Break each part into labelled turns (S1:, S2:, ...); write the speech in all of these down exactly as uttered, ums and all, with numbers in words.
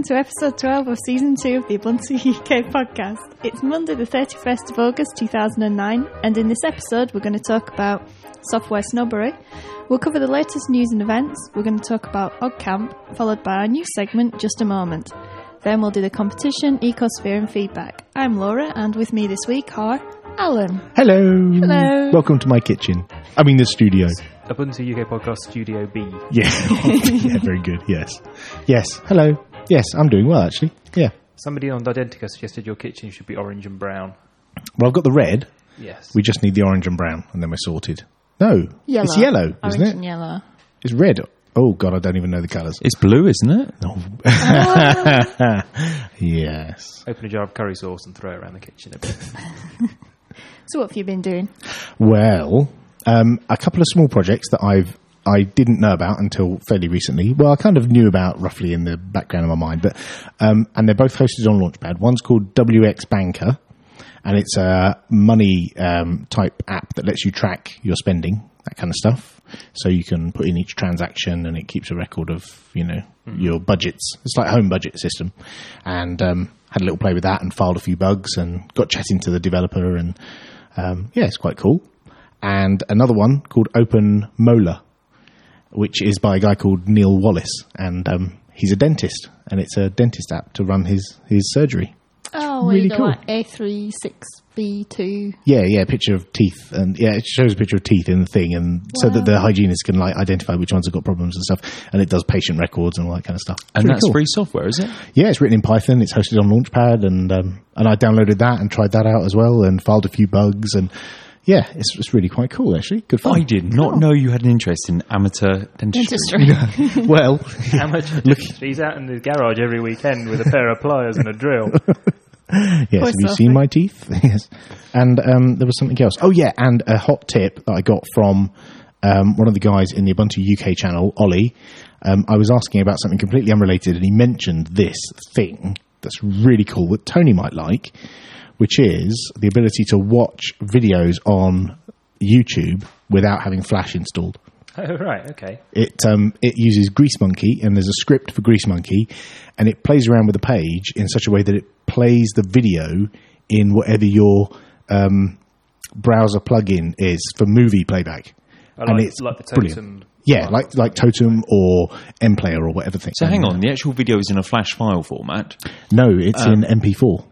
S1: welcome to episode twelve of season two of the Ubuntu U K podcast. It's Monday the thirty-first of August two thousand nine, and in this episode we're going to talk about software snobbery. We'll cover the latest news and events. We're going to talk about OggCamp, followed by our new segment, Just a Moment. Then we'll do the competition, ecosphere and feedback. I'm Laura, and with me this week are Alan.
S2: Hello.
S1: Hello.
S2: Welcome to my kitchen. I mean the studio.
S3: Ubuntu U K Podcast Studio B.
S2: Yeah. Yeah, very good. Yes. Yes. Hello. Yes, I'm doing well, actually. Yeah.
S3: Somebody on Didentica suggested your kitchen should be orange and brown.
S2: Well, I've got the red.
S3: Yes.
S2: We just need the orange and brown, and then we're sorted. No.
S1: Yellow.
S2: It's yellow,
S1: Orange
S2: isn't it?
S1: and yellow.
S2: It's red. Oh, God, I don't even know the colours.
S4: It's blue, isn't it?
S2: No. Yes.
S3: Open a jar of curry sauce and throw it around the kitchen a bit.
S1: So what have you been doing?
S2: Well, um, a couple of small projects that I've I didn't know about until fairly recently. Well, I kind of knew about roughly in the background of my mind, but um, and they're both hosted on Launchpad. One's called W X Banker, and it's a money um, type app that lets you track your spending, that kind of stuff. So you can put in each transaction, and it keeps a record of you know mm-hmm. your budgets. It's like a home budget system, and um, had a little play with that and filed a few bugs and got chatting to the developer, and um, yeah, it's quite cool. And another one called Open Molar, which is by a guy called Neil Wallace, and um, he's a dentist, and it's a dentist app to run his, his surgery.
S1: Oh, where
S2: really
S1: you go
S2: cool.
S1: like A three six B two.
S2: Yeah, yeah, picture of teeth, and yeah, it shows a picture of teeth in the thing, and wow. so that the hygienist can like identify which ones have got problems and stuff, and it does patient records and all that kind of stuff. It's
S4: and
S2: really
S4: that's
S2: cool.
S4: free software, is it?
S2: Yeah, it's written in Python. It's hosted on Launchpad, and um, and I downloaded that and tried that out as well, and filed a few bugs, and yeah, it's it's really quite cool actually. Good fun.
S4: I did not oh. know you had an interest in amateur dentistry.
S1: dentistry.
S2: Well,
S3: amateur dentistry. He's out in the garage every weekend with a pair of pliers and a drill.
S2: Yes, have you seen my teeth? Yes. And um, there was something else. Oh, yeah, and a hot tip that I got from um, one of the guys in the Ubuntu U K channel, Ollie. Um, I was asking about something completely unrelated, and he mentioned this thing that's really cool that Tony might like, which is the ability to watch videos on YouTube without having Flash installed.
S3: Oh, right, okay.
S2: It um, it uses Grease Monkey, and there's a script for Grease Monkey, and it plays around with the page in such a way that it plays the video in whatever your um, browser plugin is for movie playback.
S3: I like,
S2: and it's
S3: like the Totem.
S2: Brilliant. Yeah, like like Totem or MPlayer or whatever thing.
S4: So hang on, the actual video is in a Flash file format?
S2: No, it's um, in M P four.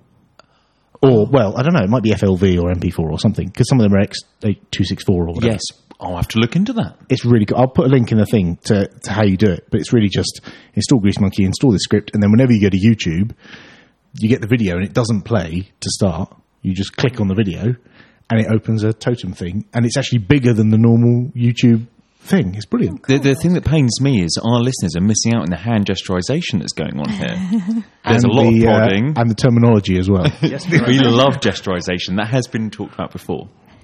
S2: Or,
S4: oh.
S2: well, I don't know, it might be F L V or M P four or something, because some of them are X two sixty-four or whatever.
S4: Yes, I'll have to look into that.
S2: It's really good. I'll put a link in the thing to, to how you do it, but it's really just install Grease Monkey, install the script, and then whenever you go to YouTube, you get the video and it doesn't play to start. You just click on the video and it opens a Totem thing, and it's actually bigger than the normal YouTube thing. It's brilliant.
S4: The, the thing that pains me is our listeners are missing out on the hand gesturization that's going on here. There's
S2: and
S4: a lot
S2: the,
S4: of prodding.
S2: Uh, and the terminology as well.
S4: We love gesturization. That has been talked about before.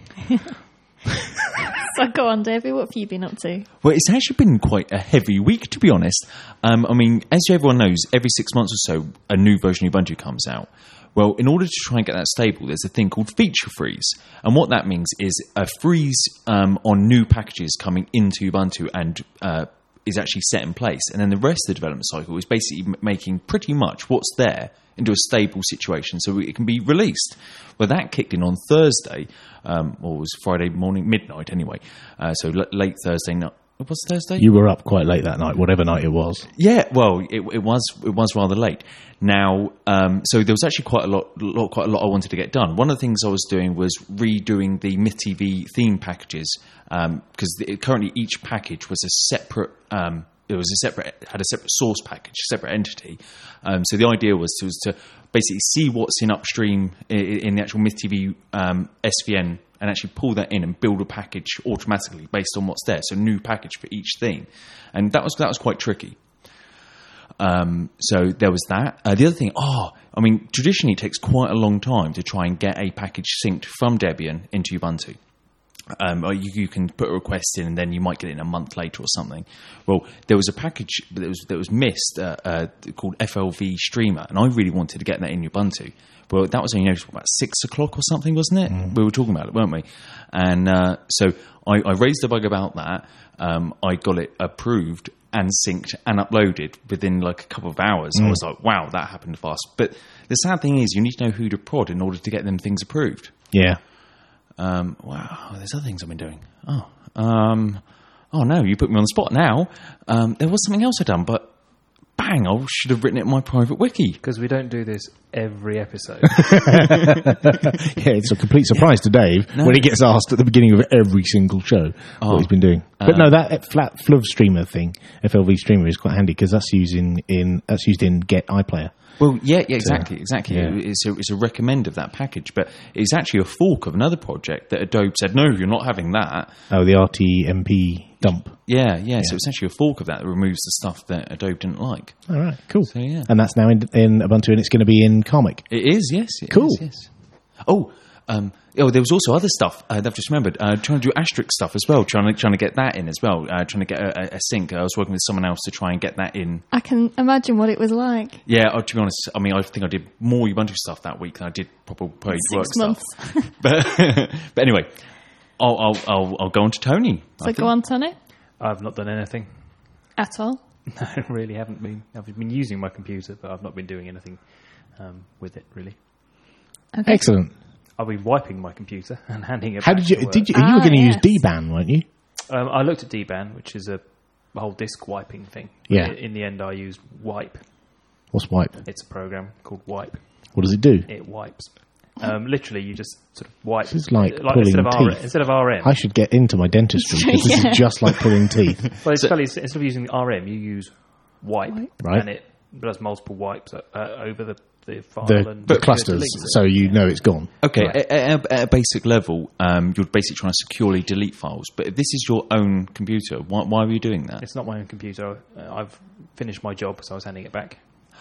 S1: So go on, Davey, what have you been up to?
S4: Well, it's actually been quite a heavy week, to be honest. Um, I mean, as everyone knows, every six months or so, a new version of Ubuntu comes out. Well, in order to try and get that stable, there's a thing called feature freeze. And what that means is a freeze um, on new packages coming into Ubuntu and uh, is actually set in place. And then the rest of the development cycle is basically m- making pretty much what's there into a stable situation so it can be released. Well, that kicked in on Thursday, um, or it was Friday morning, midnight anyway. Uh, so l- late Thursday night. It was Thursday?
S2: You were up quite late that night, whatever night it was.
S4: Yeah, well, it, it was it was rather late. Now, um, so there was actually quite a lot, lot, quite a lot I wanted to get done. One of the things I was doing was redoing the MythTV theme packages because um, currently each package was a separate. Um, it was a separate had a separate source package, separate entity. Um, so the idea was to, was to basically see what's in upstream in, in the actual MythTV um, S V N. And actually pull that in and build a package automatically based on what's there. So new package for each thing. And that was that was quite tricky. Um, so there was that. Uh, the other thing, oh, I mean, traditionally it takes quite a long time to try and get a package synced from Debian into Ubuntu. Um, or you, you can put a request in and then you might get it in a month later or something. Well, there was a package that was, that was missed uh, uh, called F L V Streamer, and I really wanted to get that in Ubuntu. Well, that was only noticed about six o'clock or something, wasn't it? Mm. We were talking about it, weren't we? And uh, so I, I raised a bug about that. Um, I got it approved, and synced and uploaded within like a couple of hours. Mm. I was like, wow, that happened fast. But the sad thing is, you need to know who to prod in order to get them things approved.
S2: Yeah.
S4: Um, wow, there's other things I've been doing. Oh, um, oh no, you put me on the spot now. Um, there was something else I'd done, but bang, I should have written it in my private wiki.
S3: Because we don't do this every episode.
S2: Yeah, it's a complete surprise to Dave no. when he gets asked at the beginning of every single show oh, what he's been doing. But um, no, that flat F L V streamer thing, F L V streamer, is quite handy because that's using in that's used in Get iPlayer.
S4: Well, yeah, yeah, exactly, exactly.
S2: Yeah.
S4: It's, a, it's a recommend of that package, but it's actually a fork of another project that Adobe said, no, you're not having that.
S2: Oh, the R T M P dump.
S4: Yeah, yeah, yeah. So it's actually a fork of that that removes the stuff that Adobe didn't like.
S2: All right, cool.
S4: So, yeah.
S2: And that's now in, in Ubuntu, and it's going to be in Karmic.
S4: It is, yes. It
S2: cool.
S4: Is, yes. Oh, um, oh, there was also other stuff uh, that I've just remembered. Uh, trying to do asterisk stuff as well, trying to trying to get that in as well. Uh, trying to get a, a sync. I was working with someone else to try and get that in.
S1: I can imagine what it was like.
S4: Yeah, oh, to be honest, I mean, I think I did more Ubuntu stuff that week than I did proper paid work
S1: months.
S4: stuff. but but anyway, I'll I'll I'll, I'll go on to Tony.
S1: So go on, Tony.
S3: I've not done anything
S1: at all.
S3: No, I really haven't been. I've been using my computer, but I've not been doing anything um, with it really.
S2: Okay. Excellent.
S3: I'll be wiping my computer and handing it
S2: How
S3: back
S2: did you,
S3: to work.
S2: did you,
S1: ah,
S2: you were going to
S1: yes.
S2: use D ban, weren't you?
S3: Um, I looked at D ban, which is a, a whole disk wiping thing.
S2: Yeah.
S3: In the end, I used Wipe.
S2: What's Wipe?
S3: It's a program called Wipe.
S2: What does it do?
S3: It wipes. Um, literally, you just sort of wipe.
S2: This is like,
S3: like
S2: pulling
S3: instead of
S2: teeth.
S3: R M, instead of R M.
S2: I should get into my dentistry because
S1: Yeah.
S2: this is just like pulling teeth.
S3: Well, it's
S4: So-
S3: fairly, instead of using R M, you use Wipe.
S2: Right.
S3: And it does multiple wipes uh, over the, the file.
S2: The,
S3: and
S2: the clusters,
S3: deletes it.
S2: so you know it's gone.
S4: Okay,
S3: Right.
S4: at, at, at a basic level, um, you're basically trying to securely delete files. But if this is your own computer, why, why are you doing that?
S3: It's not my own computer. Uh, I've finished my job, so I was handing it back.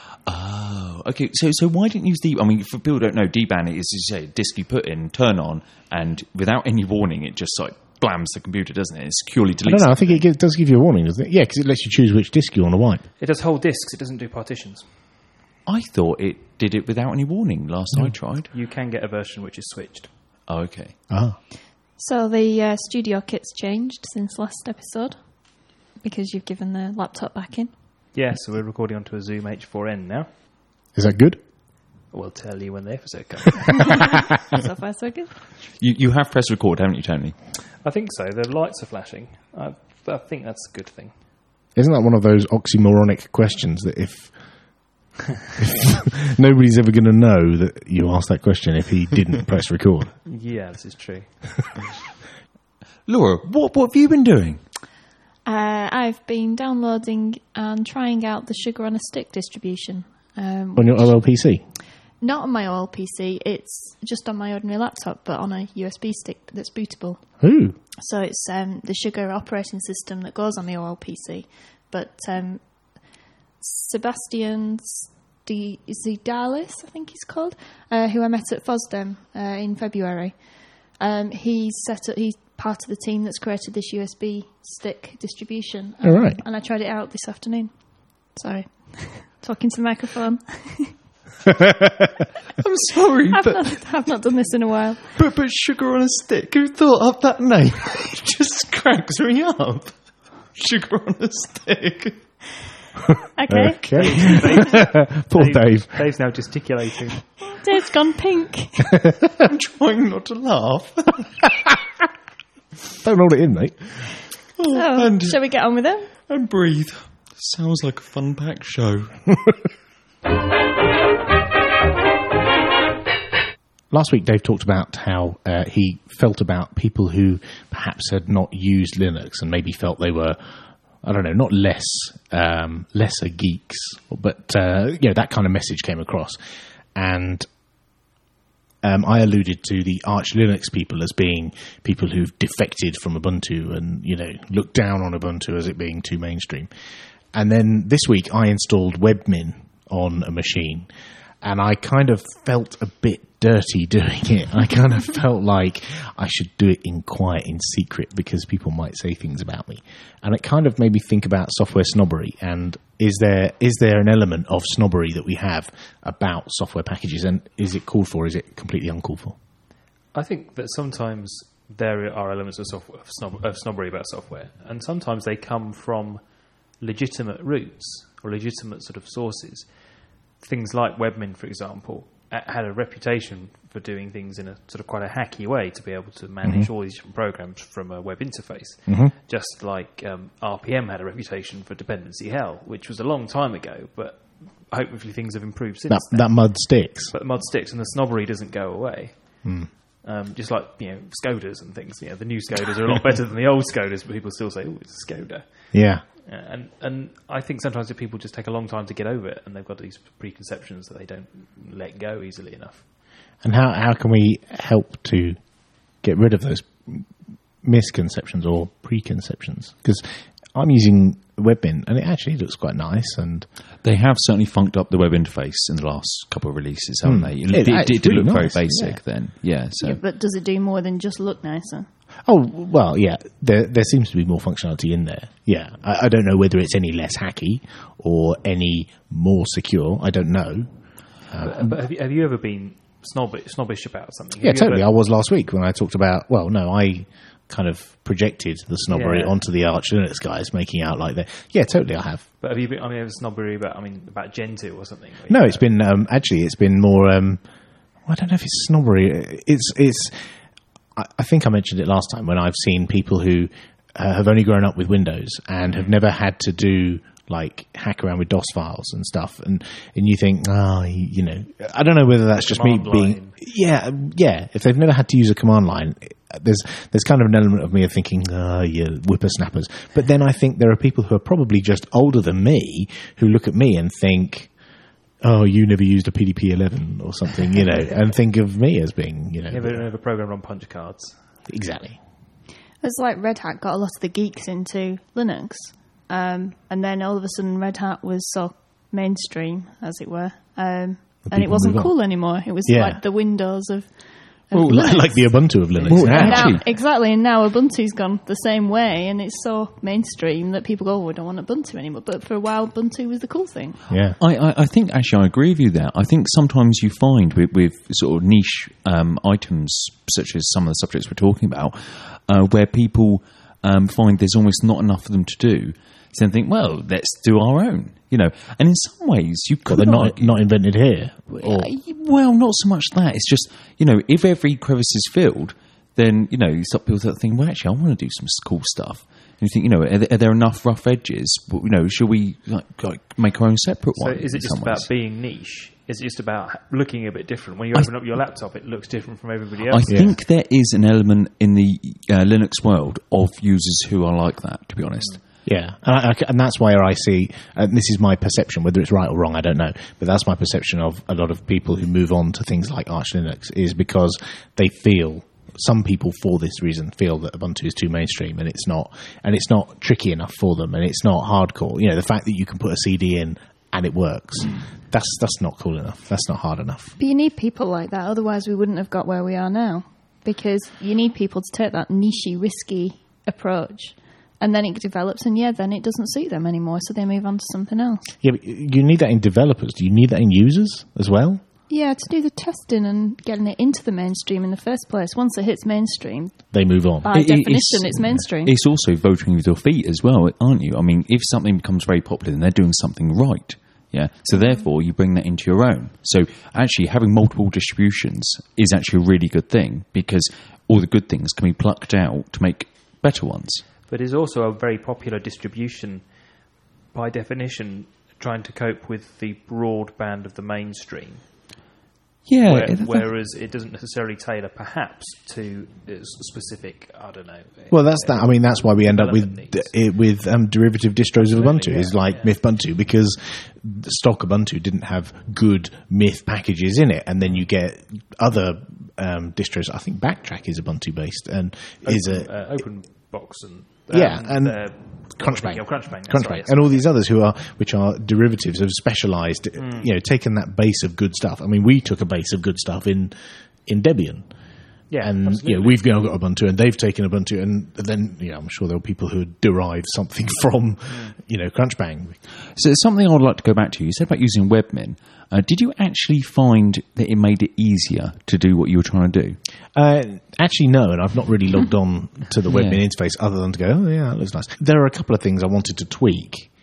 S4: Oh, okay. So, so why didn't you use D? I mean, for people who don't know, D ban is, as you say, a disk you put in, turn on, and without any warning, it just like blams the computer, doesn't it? It securely
S2: I
S4: deletes.
S2: don't know.
S4: it.
S2: I think it gives, does give you a warning, doesn't it? Yeah, because it lets you choose which disk you want to wipe.
S3: It does whole disks. It doesn't do partitions.
S4: I thought it did it without any warning. Last I tried.
S3: You can get a version which is switched.
S4: Oh, okay.
S2: Ah,
S1: So the uh, studio kit's changed since last episode because you've given the laptop back in.
S3: Yeah, so we're recording onto a Zoom H four n now.
S2: is that good?
S3: We'll tell you when the episode comes.
S1: So far, so good.
S4: You you have pressed record, haven't you, Tony?
S3: I think so. The lights are flashing. I, I think that's a good thing.
S2: Isn't that one of those oxymoronic questions that if, if nobody's ever going to know that you asked that question if he didn't press record?
S3: Yeah, this is true.
S4: Laura, what what have you been doing?
S1: Uh, I've been downloading and trying out the Sugar on a Stick distribution. Um,
S2: On your O L P C?
S1: not on my O L P C, it's just on my ordinary laptop, but on a U S B stick that's bootable.
S2: Ooh.
S1: So it's um, the Sugar operating system that goes on the O L P C. But um, Sebastian D- Zidalis, I think he's called, uh, who I met at FOSDEM uh, in February, um, he's set up, he's part of the team that's created this U S B stick distribution. Um,
S2: All right.
S1: And I tried it out this afternoon. Sorry. Talking to the microphone.
S4: I'm sorry,
S1: I've
S4: but,
S1: not, I've not done this in a while.
S4: but but sugar on a stick. Who thought up that name? It just cracks me up. Sugar on a stick.
S1: Okay.
S2: Okay. Poor Dave.
S3: Dave's now gesticulating.
S1: Dave's gone pink.
S4: I'm trying not to laugh.
S2: Don't hold it in, mate.
S1: Oh,
S4: and,
S1: shall we get on with it?
S4: and breathe. Sounds like a fun-packed show.
S2: Last week, Dave talked about how uh, he felt about people who perhaps had not used Linux and maybe felt they were, I don't know, not less um, lesser geeks, but uh, you know, that kind of message came across. And um, I alluded to the Arch Linux people as being people who've defected from Ubuntu and, you know, looked down on Ubuntu as it being too mainstream. And then this week, I installed Webmin on a machine. And I kind of felt a bit dirty doing it. I kind of felt like I should do it in quiet, in secret, because people might say things about me. And it kind of made me think about software snobbery. And is there is there an element of snobbery that we have about software packages? And is it called for? Is it completely uncalled for?
S3: I think that sometimes there are elements of, software, of, snob, of snobbery about software, and sometimes they come from legitimate routes or legitimate sort of sources. Things like Webmin, for example, had a reputation for doing things in a sort of quite a hacky way to be able to manage mm-hmm. all these different programs from a web interface. Mm-hmm. Just like um, R P M had a reputation for dependency hell, which was a long time ago, but hopefully things have improved since
S2: that,
S3: then.
S2: That mud sticks.
S3: But the mud sticks, and the snobbery doesn't go away.
S2: Mm.
S3: Um, just like, you know, Skodas and things. You know, the new Skodas are a lot better than the old Skodas, but people still say, oh, it's a Skoda.
S2: Yeah.
S3: Uh, and and I think sometimes the people just take a long time to get over it, and they've got these preconceptions that they don't let go easily enough.
S2: And how how can we help to get rid of those misconceptions or preconceptions? Because I'm using Webmin, and it actually looks quite nice. And
S4: they have certainly funked up the web interface in the last couple of releases, haven't mm. they? It,
S2: it,
S4: it, it did
S2: really
S4: look
S2: nice,
S4: very basic
S2: yeah.
S4: then. Yeah, so.
S1: Yeah, but does it do more than just look nicer?
S2: Oh, well, yeah, there there seems to be more functionality in there. Yeah, I, I don't know whether it's any less hacky or any more secure. I don't know.
S3: Um, but, but have, you, have you ever been snobbish, snobbish about something? Have
S2: yeah, totally.
S3: Ever...
S2: I was last week when I talked about, well, no, I kind of projected the snobbery yeah. onto the Arch Linux guys, making out like that. Yeah, totally, I have.
S3: But have you been, I mean, snobbery about, I mean, about Gentoo or something?
S2: No, it's been, um, actually, it's been more, um, well, I don't know if it's snobbery. It's, it's, I think I mentioned it last time when I've seen people who uh, have only grown up with Windows and have never had to do like hack around with DOS files and stuff, and and you think, oh, you, you know, I don't know whether that's just me being, yeah, yeah. If they've never had to use a command line, there's there's kind of an element of me of thinking, oh, you whippersnappers. But then I think there are people who are probably just older than me who look at me and think, oh, you never used a P D P eleven or something, you know, and think of me as being, you know.
S3: Never, never programmed on punch cards.
S2: Exactly.
S1: It's like Red Hat got a lot of the geeks into Linux, um, and then all of a sudden Red Hat was so mainstream, as it were, um, and it wasn't cool anymore. It was yeah. like the Windows of...
S2: Well, like the Ubuntu of Linux.
S4: Well,
S1: and
S4: actually,
S1: now, exactly, and now Ubuntu's gone the same way, and it's so mainstream that people go, oh, we don't want Ubuntu anymore. But for a while, Ubuntu was the cool thing.
S2: Yeah,
S4: I, I, I think actually I agree with you there. I think sometimes you find with, with sort of niche um, items, such as some of the subjects we're talking about, uh, where people um, find there's almost not enough for them to do. So they think, well, let's do our own, you know. And in some ways, you could
S2: they're not not invented here. Or...
S4: Well, not so much that. It's just, you know, if every crevice is filled, then, you know, you start people that think, well, actually, I want to do some cool stuff. And you think, you know, are there, are there enough rough edges? You know, should we like, like make our own separate
S3: so
S4: one?
S3: So is it just about ways? being niche? Is it just about looking a bit different? When you open I, up your laptop, it looks different from everybody else.
S4: I yeah. think there is an element in the uh, Linux world of users who are like that, to be honest.
S2: Mm. Yeah, and, I, and that's where I see, and this is my perception, whether it's right or wrong, I don't know, but that's my perception of a lot of people who move on to things like Arch Linux, is because they feel, some people for this reason feel that Ubuntu is too mainstream and it's not, and it's not tricky enough for them, and it's not hardcore. You know, the fact that you can put a C D in and it works, mm. that's that's not cool enough, that's not hard enough.
S1: But you need people like that, otherwise we wouldn't have got where we are now, because you need people to take that niche-y, risky approach. And then it develops, and yeah, then it doesn't suit them anymore, so they move on to something else.
S2: Yeah, but you need that in developers. Do you need that in users as well?
S1: Yeah, to do the testing and getting it into the mainstream in the first place. Once it hits mainstream,
S2: they move on.
S1: By
S4: it,
S1: definition,
S4: it's,
S1: it's mainstream.
S4: It's also voting with your feet as well, aren't you? I mean, if something becomes very popular, then they're doing something right. Yeah, so therefore you bring that into your own. So actually having multiple distributions is actually a really good thing, because all the good things can be plucked out to make better ones.
S3: But it's also a very popular distribution, by definition, trying to cope with the broadband of the mainstream.
S4: Yeah.
S3: Where, whereas it doesn't necessarily tailor, perhaps, to specific, I don't know.
S2: Well, that's that. I mean, that's why we end up with d- with um, derivative distros of Ubuntu, yeah, is like yeah. Mythbuntu, because the stock Ubuntu didn't have good Myth packages in it, and then you get other um, distros. I think Backtrack is Ubuntu based and
S3: open,
S2: is a
S3: uh, open box and. Um,
S2: yeah, and
S3: uh,
S2: Crunchbang,
S3: Crunchbang,
S2: Crunchbang,
S3: right, yes.
S2: and all these others who are, which are derivatives of specialised, mm. you know, taken that base of good stuff. I mean, we took a base of good stuff in in Debian,
S3: yeah,
S2: and
S3: absolutely.
S2: you know, we've now got Ubuntu, and they've taken Ubuntu, and then you know, I'm sure there were people who derived something from, mm. you know, Crunchbang.
S4: So there's something I would like to go back to. You said about using Webmin. Uh, did you actually find that it made it easier to do what you were trying to do?
S2: Uh, actually, no, and I've not really logged on to the Webmin
S4: yeah.
S2: interface other than to go, oh, yeah, that looks nice. There are a couple of things I wanted to tweak,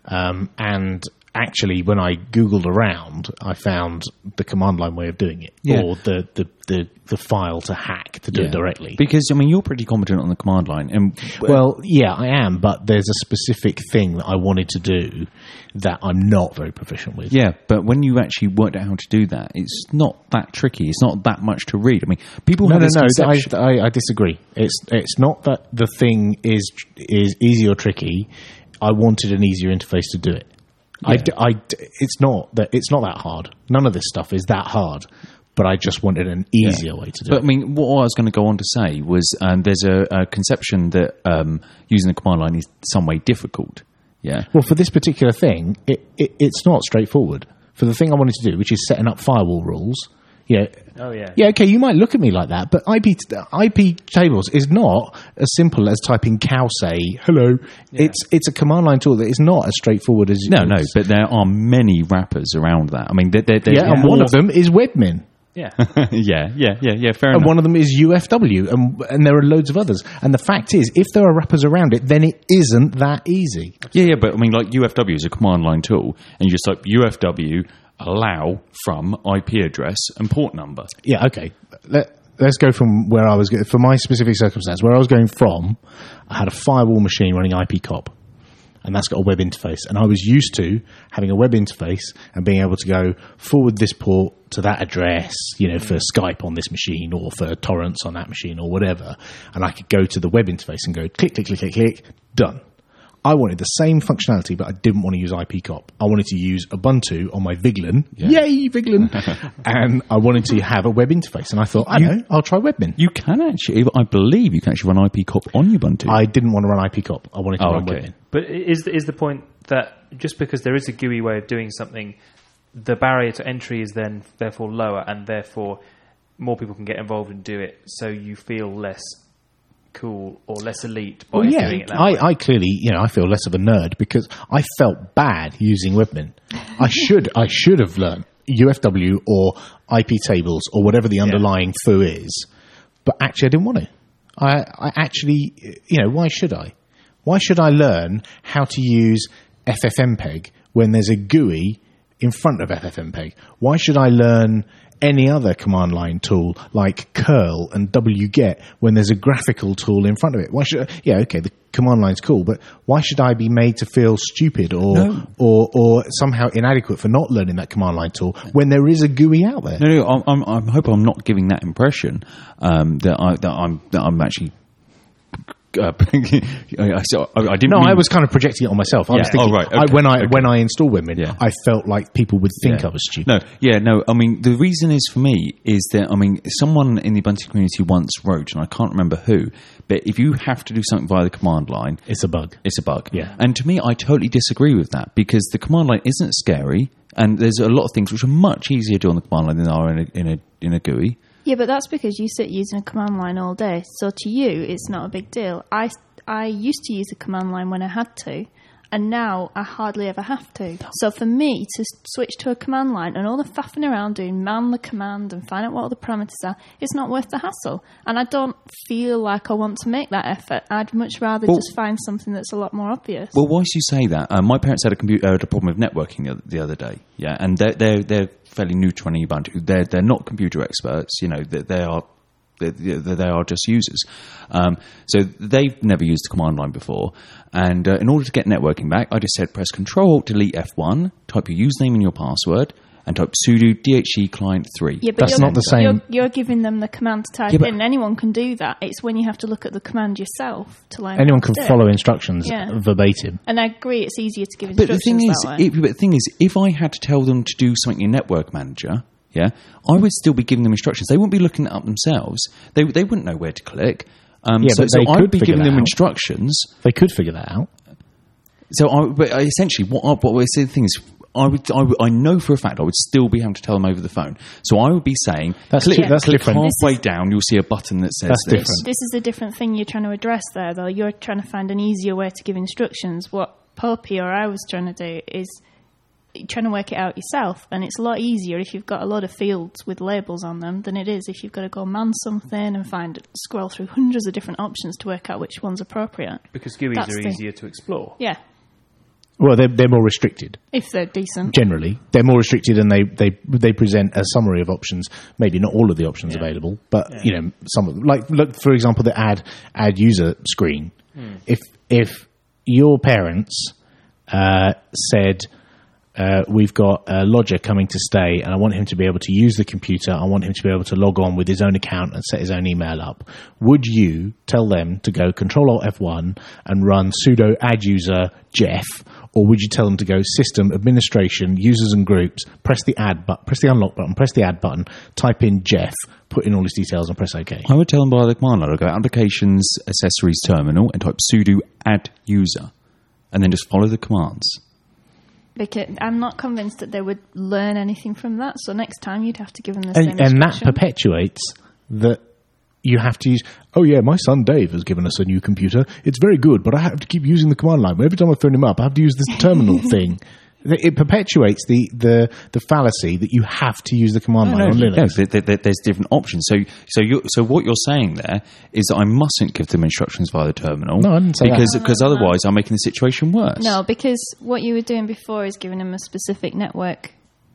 S2: Um, and actually, when I Googled around, I found the command line way of doing it,
S4: Yeah.
S2: or the, the, the, the file to hack to do
S4: Yeah.
S2: it directly.
S4: Because, I mean, you're pretty competent on the command line. And
S2: Well, yeah, I am, but there's a specific thing that I wanted to do that I'm not very proficient with.
S4: yeah, but when you actually worked out how to do that, it's not that tricky. It's not that much to read. I mean, people
S2: No,
S4: have
S2: no,
S4: this
S2: no.
S4: conception.
S2: I, I, I disagree. It's it's not that the thing is is easy or tricky. I wanted an easier interface to do it. I, d- I d- it's not that it's not that hard. None of this stuff is that hard. But I just wanted an easier way to do
S4: But
S2: it.
S4: I mean, what I was going to go on to say was um, there's a, a conception that um, using the command line is some way difficult. Yeah.
S2: Well, for this particular thing, it, it, it's not straightforward. For the thing I wanted to do, which is setting up firewall rules, yeah.
S3: Oh, yeah.
S2: Yeah, okay, you might look at me like that, but I P t- I P tables is not as simple as typing cow say hello. It's it's a command line tool that is not as straightforward as
S4: No, no, but there are many wrappers around that. I mean, they're, they're, they're
S2: yeah, and one
S4: more-
S2: of them is Webmin.
S3: Yeah.
S4: yeah, yeah, yeah, yeah. Fair
S2: And
S4: enough.
S2: one of them is U F W, and and there are loads of others. And the fact is, if there are wrappers around it, then it isn't that easy.
S4: Yeah, yeah, but I mean, like U F W is a command line tool, and you just type U F W allow from I P address and port number.
S2: Yeah, okay. Let, let's go from where I was go- for my specific circumstance. Where I was going from, I had a firewall machine running I P cop, and that's got a web interface. And I was used to having a web interface and being able to go forward this port to that address, you know, for Skype on this machine or for torrents on that machine or whatever. And I could go to the web interface and go click, click, click, click, click, done. I wanted the same functionality, but I didn't want to use I P cop. I wanted to use Ubuntu on my Viglin. Yay, Viglin! And I wanted to have a web interface. And I thought, I know, I'll try Webmin.
S4: You can actually, I believe, you can actually run I P cop on Ubuntu.
S2: I didn't want to run I P cop. I wanted to
S4: Oh,
S2: run
S4: okay.
S2: Webmin.
S3: But is is the point that just because there is a G U I way of doing something, the barrier to entry is then therefore lower, and therefore more people can get involved and do it, so you feel less cool or less elite by
S2: Well, yeah,
S3: doing it that way?
S2: I, I clearly, you know, I feel less of a nerd because I felt bad using Webmin. I should, I should have learned U F W or I P tables or whatever the underlying foo is, but actually I didn't want to. I, I actually, you know, why should I? Why should I learn how to use F F mpeg when there's a G U I in front of F F mpeg? Why should I learn any other command line tool like curl and wget when there's a graphical tool in front of it? Why should I, yeah, okay, the command line's cool, but why should I be made to feel stupid or
S4: No.
S2: or or somehow inadequate for not learning that command line tool when there is a G U I out there?
S4: No, no, I'm, I'm, I hope I'm not giving that impression um, that I that I'm that I'm actually. Uh, I, so I, I didn't.
S2: No,
S4: mean,
S2: I was kind of projecting it on myself. I
S4: Yeah.
S2: was thinking,
S4: Oh, right,
S2: I,
S4: okay,
S2: when I
S4: okay.
S2: when I install Webmin,
S4: Yeah.
S2: I felt like people would think
S4: Yeah.
S2: I was stupid.
S4: No, yeah, no. I mean, the reason is for me is that I mean, someone in the Ubuntu community once wrote, and I can't remember who, but if you have to do something via the command line,
S2: It's a bug.
S4: it's a bug.
S2: Yeah.
S4: And to me, I totally disagree with that because the command line isn't scary, and there's a lot of things which are much easier to do on the command line than are in a in a in a G U I.
S1: Yeah, but that's because you sit using a command line all day. So to you, it's not a big deal. I, I used to use a command line when I had to, and now I hardly ever have to. So for me to s- switch to a command line and all the faffing around doing man the command and find out what all the parameters are, it's not worth the hassle. And I don't feel like I want to make that effort. I'd much rather
S4: Well-
S1: just find something that's a lot more obvious.
S4: Well, whilst you say that, uh, my parents had a computer uh, had a problem with networking the other, the other day. Yeah, and they're they're they're fairly new to running Ubuntu. They're they're not computer experts. You know, they, they are. They, they they are just users. Um, so they've never used the command line before. And uh, in order to get networking back, I just said press Control Delete F one, type your username and your password, and type sudo dhe client three.
S1: Yeah, but
S2: That's
S1: you're,
S2: not the same-
S1: You're, you're giving them the command to type
S4: Yeah, but-
S1: in. Anyone can do that. It's when you have to look at the command yourself to learn.
S2: Anyone
S1: how
S2: can
S1: to do it.
S2: follow instructions
S1: Yeah.
S2: verbatim.
S1: And I agree, it's easier to give
S4: But the
S1: instructions
S4: thing is,
S1: that way.
S4: if, but the thing is, if I had to tell them to do something in Network Manager, yeah, I would still be giving them instructions. They wouldn't be looking it up themselves. They they wouldn't know where to click. Um,
S2: Yeah,
S4: so
S2: but
S4: so
S2: they
S4: I
S2: could
S4: would be
S2: figure
S4: giving
S2: that
S4: them
S2: out.
S4: instructions.
S2: They could figure that out.
S4: So I, but essentially, what I, what I say the thing is, I would, I would, I know for a fact I would still be having to tell them over the phone. So I would be saying,
S2: That's
S4: click,
S2: di- that's
S4: click
S2: different.
S4: halfway
S1: This is-
S4: down, you'll see a button that says
S2: That's
S4: this.
S2: different.
S1: This is a different thing you're trying to address there, though. You're trying to find an easier way to give instructions. What Popey or I was trying to do is trying to work it out yourself, and it's a lot easier if you've got a lot of fields with labels on them than it is if you've got to go man something and find scroll through hundreds of different options to work out which one's appropriate.
S3: Because G U Is
S1: That's
S3: are
S1: the-
S3: easier to explore.
S1: Yeah.
S2: Well, they're, they're more restricted.
S1: If they're decent.
S2: Generally, they're more restricted, and they, they, they present a summary of options. Maybe not all of the options
S3: Yeah.
S2: available, but
S3: Yeah.
S2: you know, some of them. Like, look, for example, the add add user screen.
S3: Hmm.
S2: If if your parents uh, said, uh, "We've got a lodger coming to stay, and I want him to be able to use the computer. I want him to be able to log on with his own account and set his own email up," would you tell them to go Control Alt F one and run sudo add user Jeff? Or would you tell them to go System Administration, Users and Groups, press the add button, press the unlock button, press the add button, type in Jeff, put in all his details, and press OK?
S4: I would tell them by the command line. I'd go Applications, Accessories, Terminal, and type sudo add user, and then just follow the commands.
S1: Because I'm not convinced that they would learn anything from that. So next time you'd have to give them the
S2: And,
S1: same
S2: and that
S1: instruction.
S2: perpetuates that you have to use, oh yeah, my son Dave has given us a new computer. It's very good, but I have to keep using the command line. Every time I phone him up, I have to use this terminal thing. It perpetuates the, the, the fallacy that you have to use the command line on Linux.
S4: No, there, there, there- there's different options. So, so, you so what you're saying there is that I mustn't give them instructions via the terminal.
S2: No, I didn't say that.
S4: because because otherwise I'm making the situation worse.
S1: No, because what you were doing before is giving them a specific network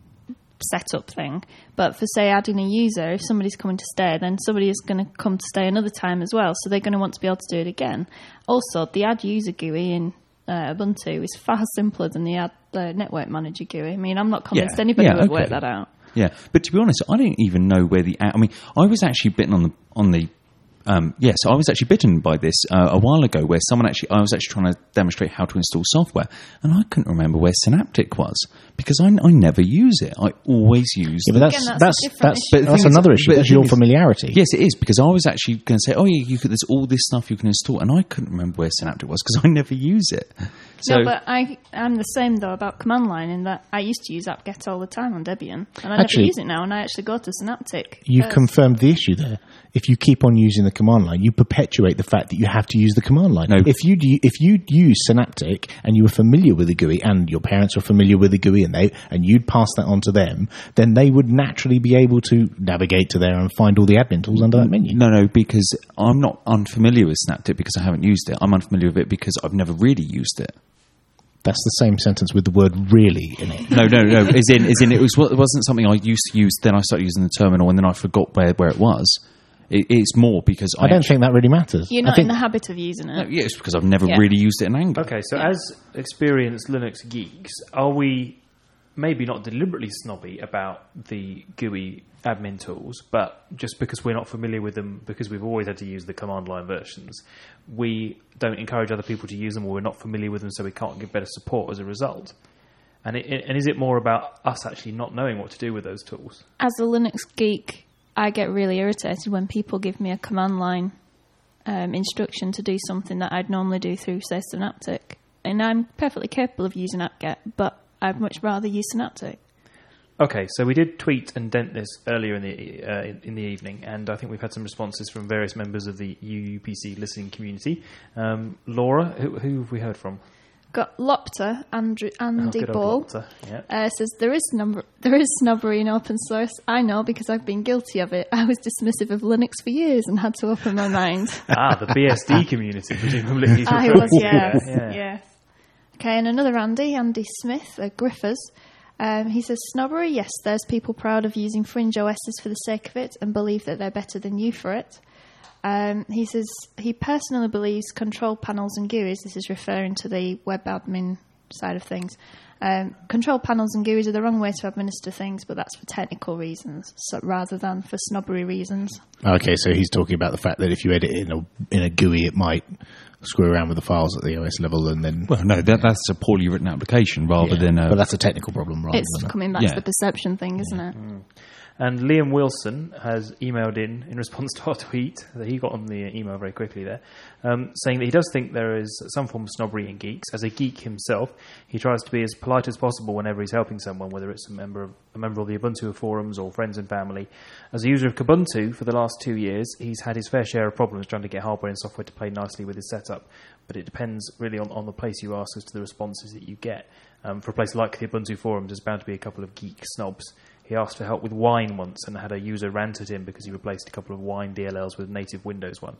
S1: setup thing. But for, say, adding a user, if somebody's coming to stay, then somebody is going to come to stay another time as well. So they're going to want to be able to do it again. Also, the add user G U I in uh, Ubuntu is far simpler than the add uh, network manager G U I. I mean, I'm not convinced
S4: Yeah.
S1: anybody
S4: Yeah,
S1: would
S4: okay.
S1: work that out.
S4: Yeah, but to be honest, I didn't even know where the. I mean, I was actually bitten on the on the. Um, yes, I was actually bitten by this uh, a while ago, where someone actually, I was actually trying to demonstrate how to install software, and I couldn't remember where Synaptic was because I, I never use it. I always use.
S2: Yeah, but
S4: the-
S2: that's
S1: Again, that's
S2: that's
S1: a different
S2: that's,
S1: issue.
S4: But the
S2: that's
S4: thing is-
S2: another issue.
S4: but the
S2: That's your
S4: thing is-
S2: familiarity.
S4: Yes, it is, because I was actually going to say, oh yeah, you could, there's all this stuff you can install, and I couldn't remember where Synaptic was because I never use it. So,
S1: no, but I, I'm the same, though, about command line in that I used to use apt-get all the time on Debian, and I
S2: Actually-
S1: never use it now, and I actually go to Synaptic.
S2: You've
S1: first.
S2: confirmed the issue there. If you keep on using the command line, you perpetuate the fact that you have to use the command line.
S4: No.
S2: If you if you use Synaptic and you were familiar with the G U I, and your parents were familiar with the G U I, and they and you'd pass that on to them, then they would naturally be able to navigate to there and find all the admin tools under that menu.
S4: no, no, because I'm not unfamiliar with Synaptic because I haven't used it. I'm unfamiliar with it because I've never really used it.
S2: That's the same sentence with the word "really" in it.
S4: No, no, no. As in, as in, it was it wasn't something I used to use. Then I started using the terminal, and then I forgot where, where it was. It, it's more because I,
S2: I don't
S4: actually-
S2: think that really matters.
S1: You're
S2: I
S1: not
S2: think
S1: in the habit of using it.
S4: No, yeah, it's because I've never
S1: Yeah.
S4: really used it in anger.
S3: Okay, so as experienced Linux geeks, are we maybe not deliberately snobby about the G U I admin tools, but just because we're not familiar with them, because we've always had to use the command line versions, we don't encourage other people to use them, or we're not familiar with them, so we can't give better support as a result? And, it, and is it more about us actually not knowing what to do with those tools?
S1: As a Linux geek, I get really irritated when people give me a command line um, instruction to do something that I'd normally do through, say, Synaptic. And I'm perfectly capable of using apt-get, but I'd much rather use Synaptic.
S3: Okay, so we did tweet and dent this earlier in the uh, in, in the evening, and I think we've had some responses from various members of the U U P C listening community. Um, Laura, who, who have we heard from?
S1: Got Lopter, Andrew, Andy
S3: Oh, good old
S1: Ball.
S3: Lopter, yeah.
S1: Uh, says there is number, there is snobbery in open source. I know because I've been guilty of it. I was dismissive of Linux for years and had to open my mind.
S3: Ah, the B S D community, presumably. he's
S1: I
S3: referring
S1: was,
S3: to.
S1: yes,
S3: yeah.
S1: yes. Okay, and another Andy, Andy Smith, uh, Griffers. Um, he says, snobbery, yes, there's people proud of using fringe O Ss for the sake of it and believe that they're better than you for it. Um, he says he personally believes control panels and G U Is, this is referring to the web admin side of things, um, control panels and G U Is are the wrong way to administer things, but that's for technical reasons so, rather than for snobbery reasons.
S2: Okay, so he's talking about the fact that if you edit in a in a G U I, it might screw around with the files at the O S level, and then
S4: Well, no, that, that's a poorly written application rather
S2: yeah,
S4: than a.
S2: but that's a technical problem, rather
S1: It's
S2: than a,
S1: coming back
S4: yeah.
S1: to the perception thing, isn't it?
S3: And Liam Wilson has emailed in, in response to our tweet, that he got on the email very quickly there, um, saying that he does think there is some form of snobbery in geeks. As a geek himself, he tries to be as polite as possible whenever he's helping someone, whether it's a member of, a member of the Ubuntu forums or friends and family. As a user of Kubuntu for the last two years, he's had his fair share of problems trying to get hardware and software to play nicely with his setup. But it depends really on, on the place you ask as to the responses that you get. Um, for a place like the Ubuntu forums, there's bound to be a couple of geek snobs. He asked for help with Wine once and had a user rant at him because he replaced a couple of Wine D L Ls with native Windows one.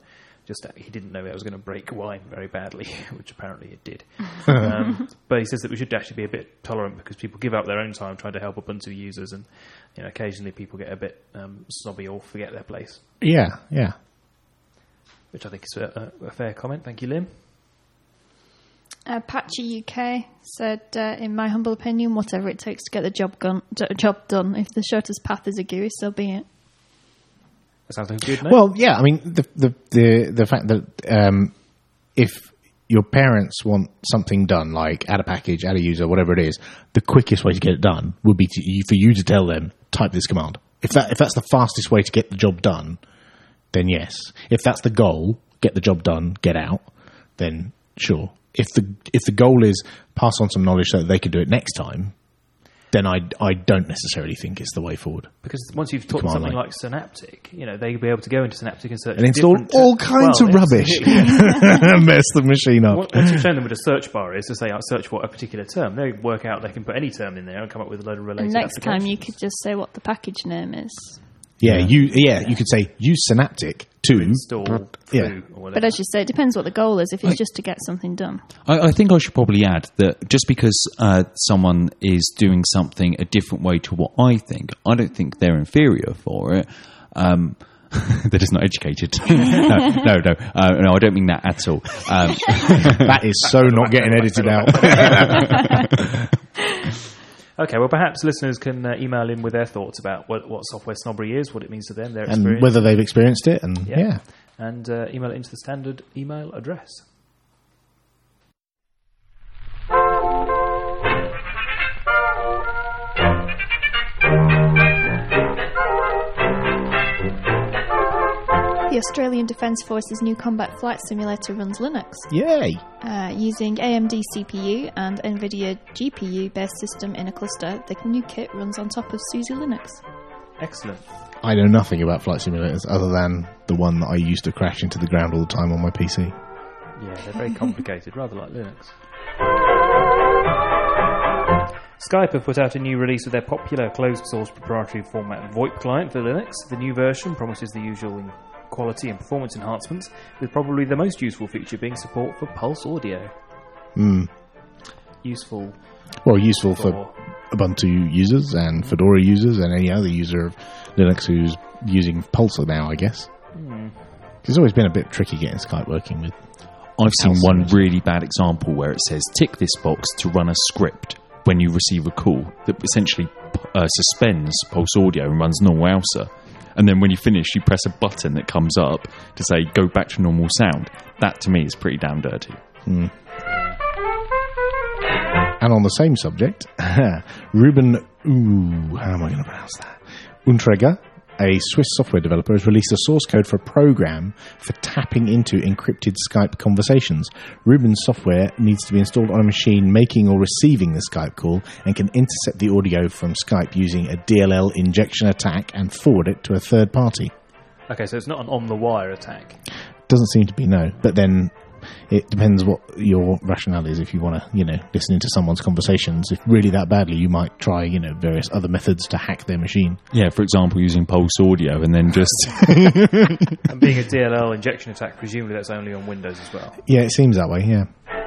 S3: Just that he didn't know it was going to break wine very badly, which apparently it did. um, but he says that we should actually be a bit tolerant because people give up their own time trying to help Ubuntu users, and you know, occasionally people get a bit um, snobby or forget their place.
S2: Yeah, yeah.
S3: Which I think is a, a fair comment. Thank you, Lim.
S1: Uh, Patchy U K said, uh, in my humble opinion, whatever it takes to get the job, gun- job done. If the shortest path is a G U I, so be it.
S3: That sounds like a good, no?
S2: Well, yeah, I mean, the the the, the fact that um, if your parents want something done, like add a package, add a user, whatever it is, the quickest way to get it done would be to, for you to tell them, type this command. If that if that's the fastest way to get the job done, then yes. If that's the goal, get the job done, get out, then sure. If the if the goal is pass on some knowledge so that they can do it next time, then I, I don't necessarily think it's the way forward.
S3: Because once you've taught them something like Synaptic, you know, they'll be able to go into Synaptic and search
S2: and install all
S3: t-
S2: kinds
S3: well,
S2: of rubbish and mess the machine up.
S3: Once you've shown them what a search bar is to say, I'll search for a particular term, they work out they can put any term in there and come up with a load of related
S1: And next time you
S3: applications.
S1: could just say what the package name is.
S2: Yeah, you yeah, you could say use Synaptic to
S3: install
S2: yeah.
S3: foo or whatever.
S1: But as you say, it depends what the goal is. If it's just to get something done.
S4: I, I think I should probably add that just because uh, someone is doing something a different way to what I think, I don't think they're inferior for it. Um, they're just not educated. no, no, no, uh, no. I don't mean that at all. Um,
S2: that is so not getting edited out.
S3: Okay, well, perhaps listeners can uh, email in with their thoughts about what, what software snobbery is, what it means to them, their experience.
S2: And whether they've experienced it. And yeah. yeah.
S3: And uh, email it into the standard email address.
S1: The Australian Defence Force's new combat flight simulator runs Linux.
S2: Yay!
S1: Uh, using A M D C P U and NVIDIA G P U-based system in a cluster, the new kit runs on top of SUSE Linux.
S3: Excellent.
S2: I know nothing about flight simulators other than the one that I used to crash into the ground all the time on my P C.
S3: Yeah, they're very complicated, rather like Linux. Skype have put out a new release of their popular closed-source proprietary format VoIP client for Linux. The new version promises the usual quality and performance enhancements, with probably the most useful feature being support for Pulse Audio.
S2: Hmm.
S3: Useful.
S2: Well, useful for,
S3: for
S2: Ubuntu users and Fedora users and any other user of Linux who's using Pulse now, I guess.
S3: Hmm.
S2: It's always been a bit tricky getting Skype working with.
S4: I've seen one really bad example where it says tick this box to run a script when you receive a call that essentially uh, suspends Pulse Audio and runs normal A L S A. And then when you finish, you press a button that comes up to say, go back to normal sound. That, to me, is pretty damn dirty.
S2: Mm. And on the same subject, Ruben, ooh, how am I going to pronounce that? Untreger, a Swiss software developer, has released a source code for a program for tapping into encrypted Skype conversations. Ruben's software needs to be installed on a machine making or receiving the Skype call and can intercept the audio from Skype using a D L L injection attack and forward it to a third party.
S3: Okay, so it's not an on-the-wire attack.
S2: Doesn't seem to be, no. But then it depends what your rationale is. If you want to, you know, listen into someone's conversations, if really that badly, you might try, you know, various other methods to hack their machine.
S4: Yeah, for example, using Pulse Audio and then just...
S3: And being a D L L injection attack, presumably that's only on Windows as well.
S2: Yeah, it seems that way, yeah.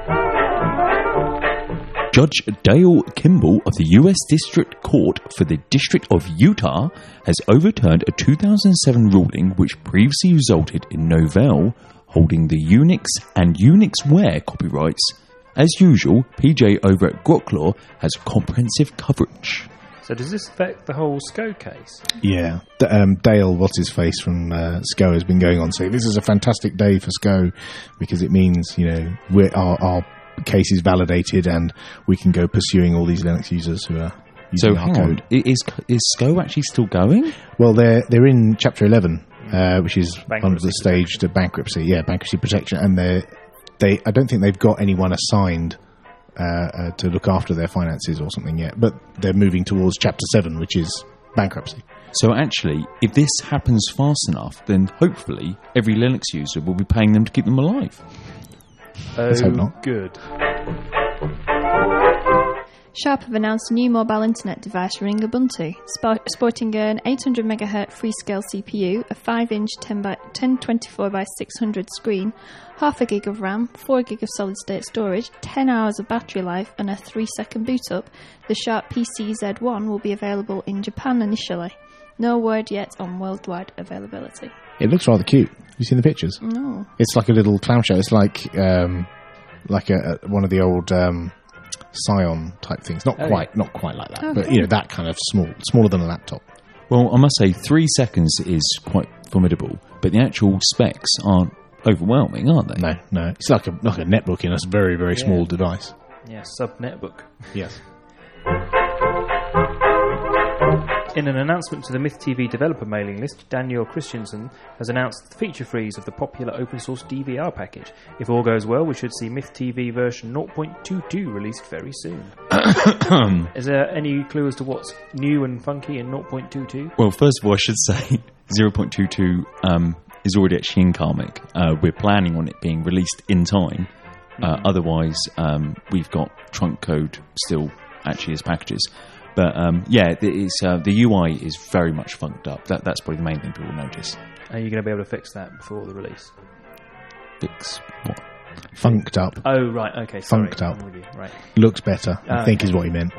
S4: Judge Dale Kimball of the U S District Court for the District of Utah has overturned a two thousand seven ruling which previously resulted in Novell holding the Unix and UnixWare copyrights. As usual, P J over at Grok has comprehensive coverage.
S3: So does this affect the whole S C O case?
S2: Yeah. D- um, Dale, what's his face from uh, S C O, has been going on saying this is a fantastic day for S C O because it means, you know, we're, our, our case is validated and we can go pursuing all these Linux users who are using
S4: so,
S2: our
S4: hang
S2: code.
S4: on. Is, is S C O actually still going?
S2: Well, they're they're in Chapter eleven, uh, which is under the stage
S3: protection.
S2: to bankruptcy. Yeah, bankruptcy protection, and they they I don't think they've got anyone assigned uh, uh, to look after their finances or something yet. But they're moving towards Chapter seven, which is bankruptcy.
S4: So actually, if this happens fast enough, then hopefully every Linux user will be paying them to keep them alive.
S3: Oh,
S2: Let's hope not.
S3: Good.
S1: Sharp have announced a new mobile internet device running Ubuntu, sport- sporting an eight hundred megahertz Freescale C P U, a five inch ten twenty-four by six hundred screen, half a gig of RAM, four gig of solid-state storage, ten hours of battery life, and a three second boot up. The Sharp P C Z one will be available in Japan initially. No word yet on worldwide availability.
S2: It looks rather cute. Have you seen the pictures?
S1: No.
S2: It's like a little clamshell. It's like um, like a, a, one of the old um, Scion type things. Not
S3: Oh,
S2: quite,
S3: yeah.
S2: not quite like that,
S1: Okay.
S2: but you know that kind of small, smaller than a laptop.
S4: Well, I must say, three seconds is quite formidable, but the actual specs aren't overwhelming, are they?
S2: No, no, it's like a like a netbook in a very very
S3: Yeah.
S2: small device.
S3: Yeah, sub netbook.
S2: Yes.
S3: In an announcement to the Myth T V developer mailing list, Daniel Christensen has announced the feature freeze of the popular open source D V R package. If all goes well, we should see Myth T V version zero point two two released very soon. Is there any clue as to what's new and funky in zero point two two?
S4: Well, first of all, I should say zero point two two um, is already actually in Karmic. Uh, we're planning on it being released in time. Uh, otherwise, um, we've got trunk code still actually as packages. But um, yeah, it's, uh, the U I is very much funked up. That, that's probably the main thing people notice.
S3: Are you going to be able to fix that before the release?
S4: Fix what?
S2: Funked up,
S3: Oh, right, okay, sorry.
S2: Funked up.
S3: I'm with you, right.
S2: looks better. I
S3: Ah,
S2: think
S3: okay.
S2: is what he meant.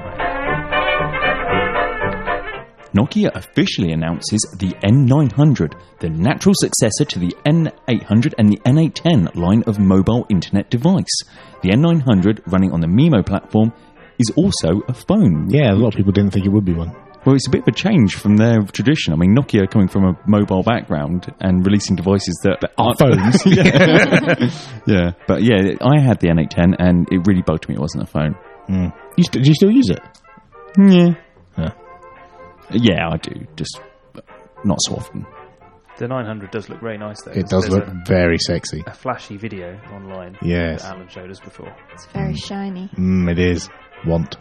S4: Nokia officially announces the N nine hundred, the natural successor to the N eight hundred and the N eight ten line of mobile internet device. The N nine hundred, running on the MeMo platform, is also a phone.
S2: Yeah, a lot of people didn't think it would be one.
S4: Well, it's a bit of a change from their tradition. I mean, Nokia coming from a mobile background and releasing devices that aren't
S2: Phones.
S4: yeah. yeah, but yeah, I had the N eight ten and it really bugged me it wasn't a phone.
S2: Mm. You st- do you still use it?
S4: Yeah.
S2: Yeah.
S4: Yeah, I do. Just not so often.
S3: The nine hundred does look very nice, though.
S2: It does
S3: There's
S2: look
S3: a,
S2: very sexy.
S3: a flashy video online
S2: Yes.
S3: that Alan showed us before.
S1: It's very shiny.
S2: Mm, it is. Want.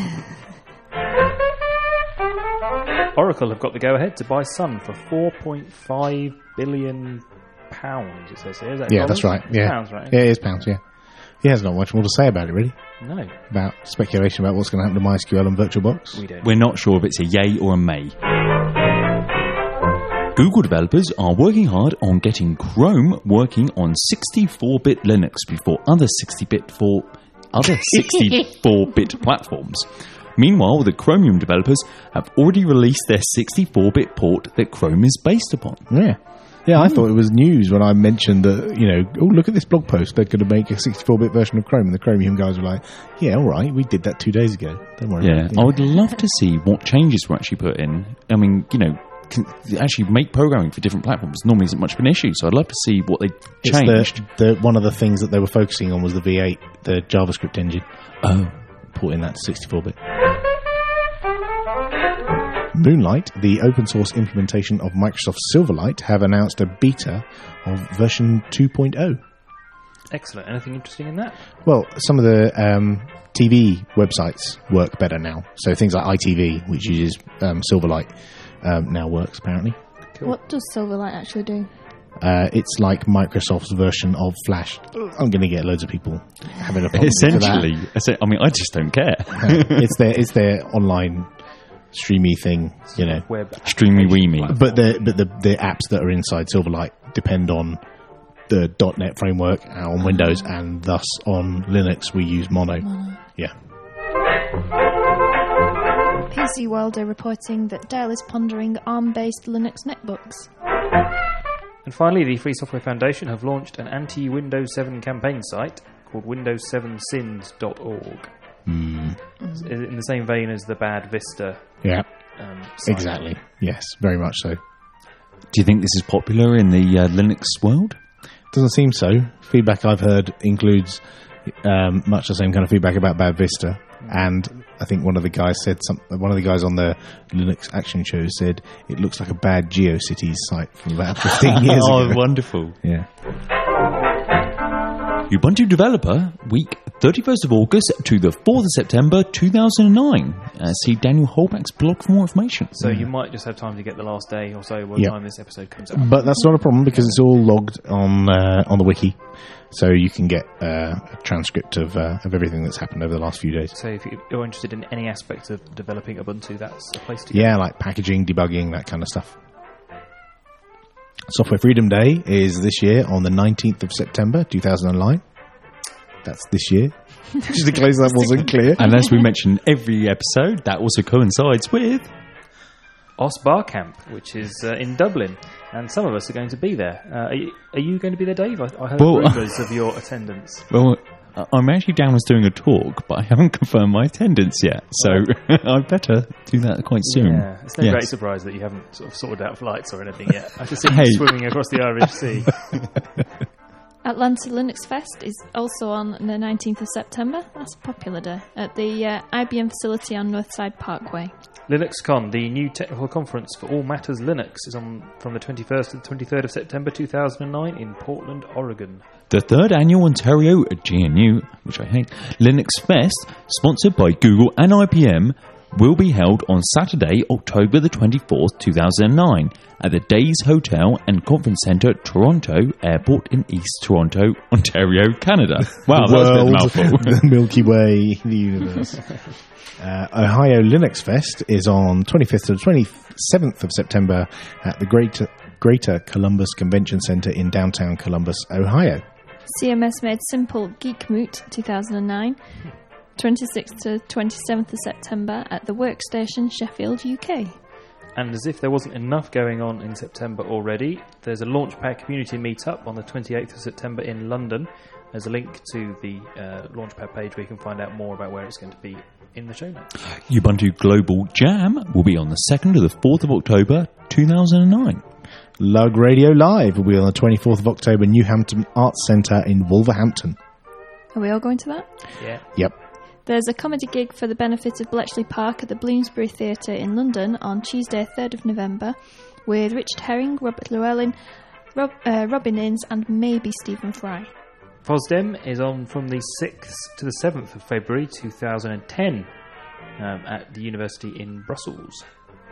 S3: Oracle have got the go-ahead to buy Sun for four point five billion pounds, it says here. Is that
S2: Yeah,
S3: dollars?
S2: that's right. Yeah.
S3: Pounds, right?
S2: Yeah, it is pounds, yeah. He has not much more to say about it, really.
S3: No,
S2: About speculation about what's going to happen to MySQL and VirtualBox.
S3: we don't.
S4: We're not sure if it's a yay or a may. Google developers are working hard on getting Chrome working on sixty-four bit Linux before other sixty-bit for other sixty-four bit platforms. Meanwhile, the Chromium developers have already released their sixty-four bit port that Chrome is based upon.
S2: Yeah. Yeah, I thought it was news when I mentioned that, you know, oh, look at this blog post. They're going to make a sixty-four bit version of Chrome. And the Chromium guys were like, yeah, all right, we did that two days ago. Don't worry
S4: Yeah,
S2: about it.
S4: I would love to see what changes were actually put in. I mean, you know, can actually make programming for different platforms normally isn't much of an issue, so I'd love to see what they
S2: It's
S4: changed.
S2: The, the, one of the things that they were focusing on was the V eight, the JavaScript engine,
S4: Oh,
S2: porting that to sixty-four bit. Moonlight, the open source implementation of Microsoft Silverlight, have announced a beta of version two point oh.
S3: Excellent. Anything interesting in that?
S2: Well, some of the um, T V websites work better now. So things like I T V, which uses um, Silverlight, um, now works apparently.
S3: Cool.
S1: What does Silverlight actually do?
S2: Uh, it's like Microsoft's version of Flash. I'm going to get loads of people having a problem with that.
S4: essentially, essen- I mean, I just don't care.
S2: it's their it's their online streamy thing, you know.
S3: Web
S4: Streamy weemy.
S2: But the but the the apps that are inside Silverlight depend on the .NET framework on Windows, and thus on Linux we use Mono. Yeah.
S1: P C World are reporting that Dell is pondering ARM-based Linux netbooks.
S3: And finally, the Free Software Foundation have launched an anti-Windows seven campaign site called windows seven sins dot org.
S2: Mm.
S3: In the same vein as the Bad Vista.
S2: Yeah.
S3: Um, site.
S2: Exactly. Yes. Very much so.
S4: Do you think this is popular in the uh, Linux world?
S2: Doesn't seem so. Feedback I've heard includes um, much the same kind of feedback about Bad Vista, and I think one of the guys said some. One of the guys on the Linux Action Show said it looks like a bad GeoCities site from about fifteen years
S4: oh,
S2: ago.
S4: wonderful.
S2: Yeah.
S4: Ubuntu Developer Week thirty-first of August to the fourth of September two thousand nine. Uh, see Daniel Holback's blog for more information.
S3: So you might just have time to get the last day or so by the
S2: Yep.
S3: time this episode comes out.
S2: But that's not a problem because it's all logged on uh, on the wiki, so you can get uh, a transcript of uh, of everything that's happened over the last few days.
S3: So if you're interested in any aspect of developing Ubuntu, that's a place to go.
S2: Yeah, like packaging, debugging, that kind of stuff. Software Freedom Day is this year on the nineteenth of September two thousand nine. That's this year. Just in case that wasn't clear.
S4: And as we mention every episode, that also coincides with...
S3: Os Bar Camp, which is uh, in Dublin, and some of us are going to be there. Uh, are, you, are you going to be there, Dave? I, I heard
S4: Well,
S3: rumours of your attendance.
S4: Well, I- I'm actually down as doing a talk, but I haven't confirmed my attendance yet, so I better do that quite soon.
S3: Yeah, it's no
S4: Yes.
S3: great surprise that you haven't sort of sorted out flights or anything yet. I just see
S4: Hey.
S3: you swimming across the Irish Sea.
S1: Atlanta Linux Fest is also on the nineteenth of September. That's a popular day. At the uh, I B M facility on Northside Parkway.
S3: LinuxCon, the new technical conference for all matters Linux, is on from the twenty-first to the twenty-third of September two thousand nine in Portland, Oregon.
S4: The third annual Ontario G N U, which I hate, Linux Fest, sponsored by Google and I B M, will be held on Saturday, October the twenty-fourth, two thousand nine, at the Days Hotel and Conference Centre, Toronto Airport in East Toronto, Ontario, Canada. Wow, that was a bit of a mouthful.
S2: The Milky Way, the universe. Uh, Ohio Linux Fest is on twenty-fifth to the twenty-seventh of September at the Greater, Greater Columbus Convention Center in downtown Columbus, Ohio.
S1: C M S made simple Geek Moot two thousand nine. twenty-sixth to twenty-seventh of September at the Workstation, Sheffield, U K.
S3: And as if there wasn't enough going on in September already, there's a Launchpad community meetup on the twenty-eighth of September in London. There's a link to the uh, Launchpad page where you can find out more about where it's going to be in the show notes.
S4: Ubuntu Global Jam will be on the second to the fourth of October, two thousand nine.
S2: Lug Radio Live will be on the twenty-fourth of October, New Hampton Arts Centre in Wolverhampton.
S1: Are we all going to that?
S3: Yeah.
S2: Yep.
S1: There's a comedy gig for the benefit of Bletchley Park at the Bloomsbury Theatre in London on Tuesday, third of November, with Richard Herring, Robert Llewellyn, Rob, uh, Robin Innes, and maybe Stephen Fry.
S3: FOSDEM is on from the sixth to the seventh of February two thousand ten um, at the University in Brussels.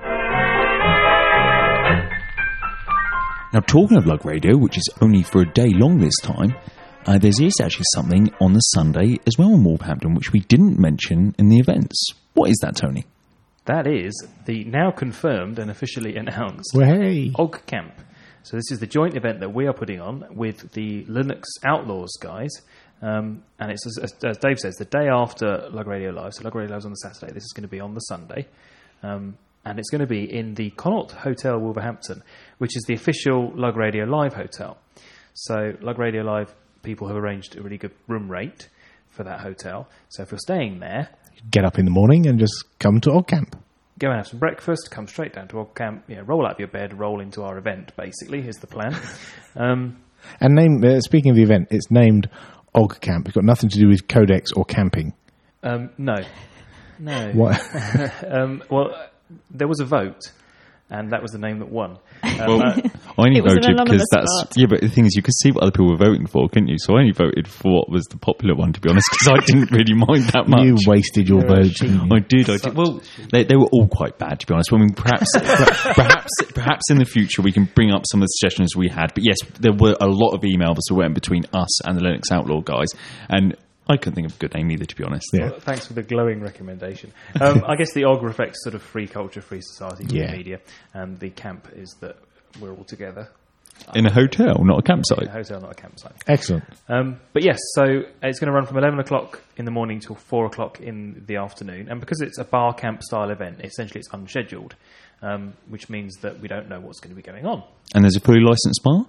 S4: Now, talking of Lug Radio, which is only for a day long this time, uh, there is actually something on the Sunday as well in Wolverhampton, which we didn't mention in the events. What is that, Tony?
S3: That is the now confirmed and officially announced
S2: Well, hey.
S3: O G Camp. So this is the joint event that we are putting on with the Linux Outlaws guys. Um, and it's, as, as Dave says, the day after Lug Radio Live. So Lug Radio Live is on the Saturday. This is going to be on the Sunday. Um, and it's going to be in the Connaught Hotel Wolverhampton, which is the official Lug Radio Live hotel. So Lug Radio Live people have arranged a really good room rate for that hotel. So if you're staying there,
S2: Get up in the morning and just come to OggCamp.
S3: go and have some breakfast, come straight down to OggCamp, you know, roll out of your bed, roll into our event, basically, is the plan. Um,
S2: And name. Uh, speaking of the event, it's named OggCamp. It's got nothing to do with Codex or camping.
S3: um, no. No.
S2: What?
S3: um, well, there was a vote, and that was the name that won. Um,
S4: Well,
S3: uh,
S4: I only
S1: It was an
S4: voted because
S1: anonymous
S4: that's...
S1: vote.
S4: Yeah, but the thing is, you could see what other people were voting for, couldn't you? So I only voted for what was the popular one, to be honest, because I didn't really mind that much.
S2: You wasted your
S3: You're a
S2: vote.
S3: cheat.
S2: didn't you?
S4: I did, I did. Well, they, they were all quite bad, to be honest. I mean, perhaps, perhaps, perhaps in the future we can bring up some of the suggestions we had. But yes, there were a lot of emails that went between us and the Linux Outlaw guys, and I couldn't think of a good name either, to be honest.
S2: Yeah.
S3: Well, thanks for the glowing recommendation. Um, I guess the O G reflects sort of free culture, free society, free
S2: Yeah.
S3: media, and the camp is that we're all together.
S4: In a hotel, not a
S3: A
S4: campsite.
S3: hotel, not a campsite.
S2: Excellent.
S3: Um, but yes, so it's going to run from eleven o'clock in the morning till four o'clock in the afternoon. And because it's a bar camp style event, essentially it's unscheduled, um, which means that we don't know what's going to be going on.
S4: And there's a fully licensed bar?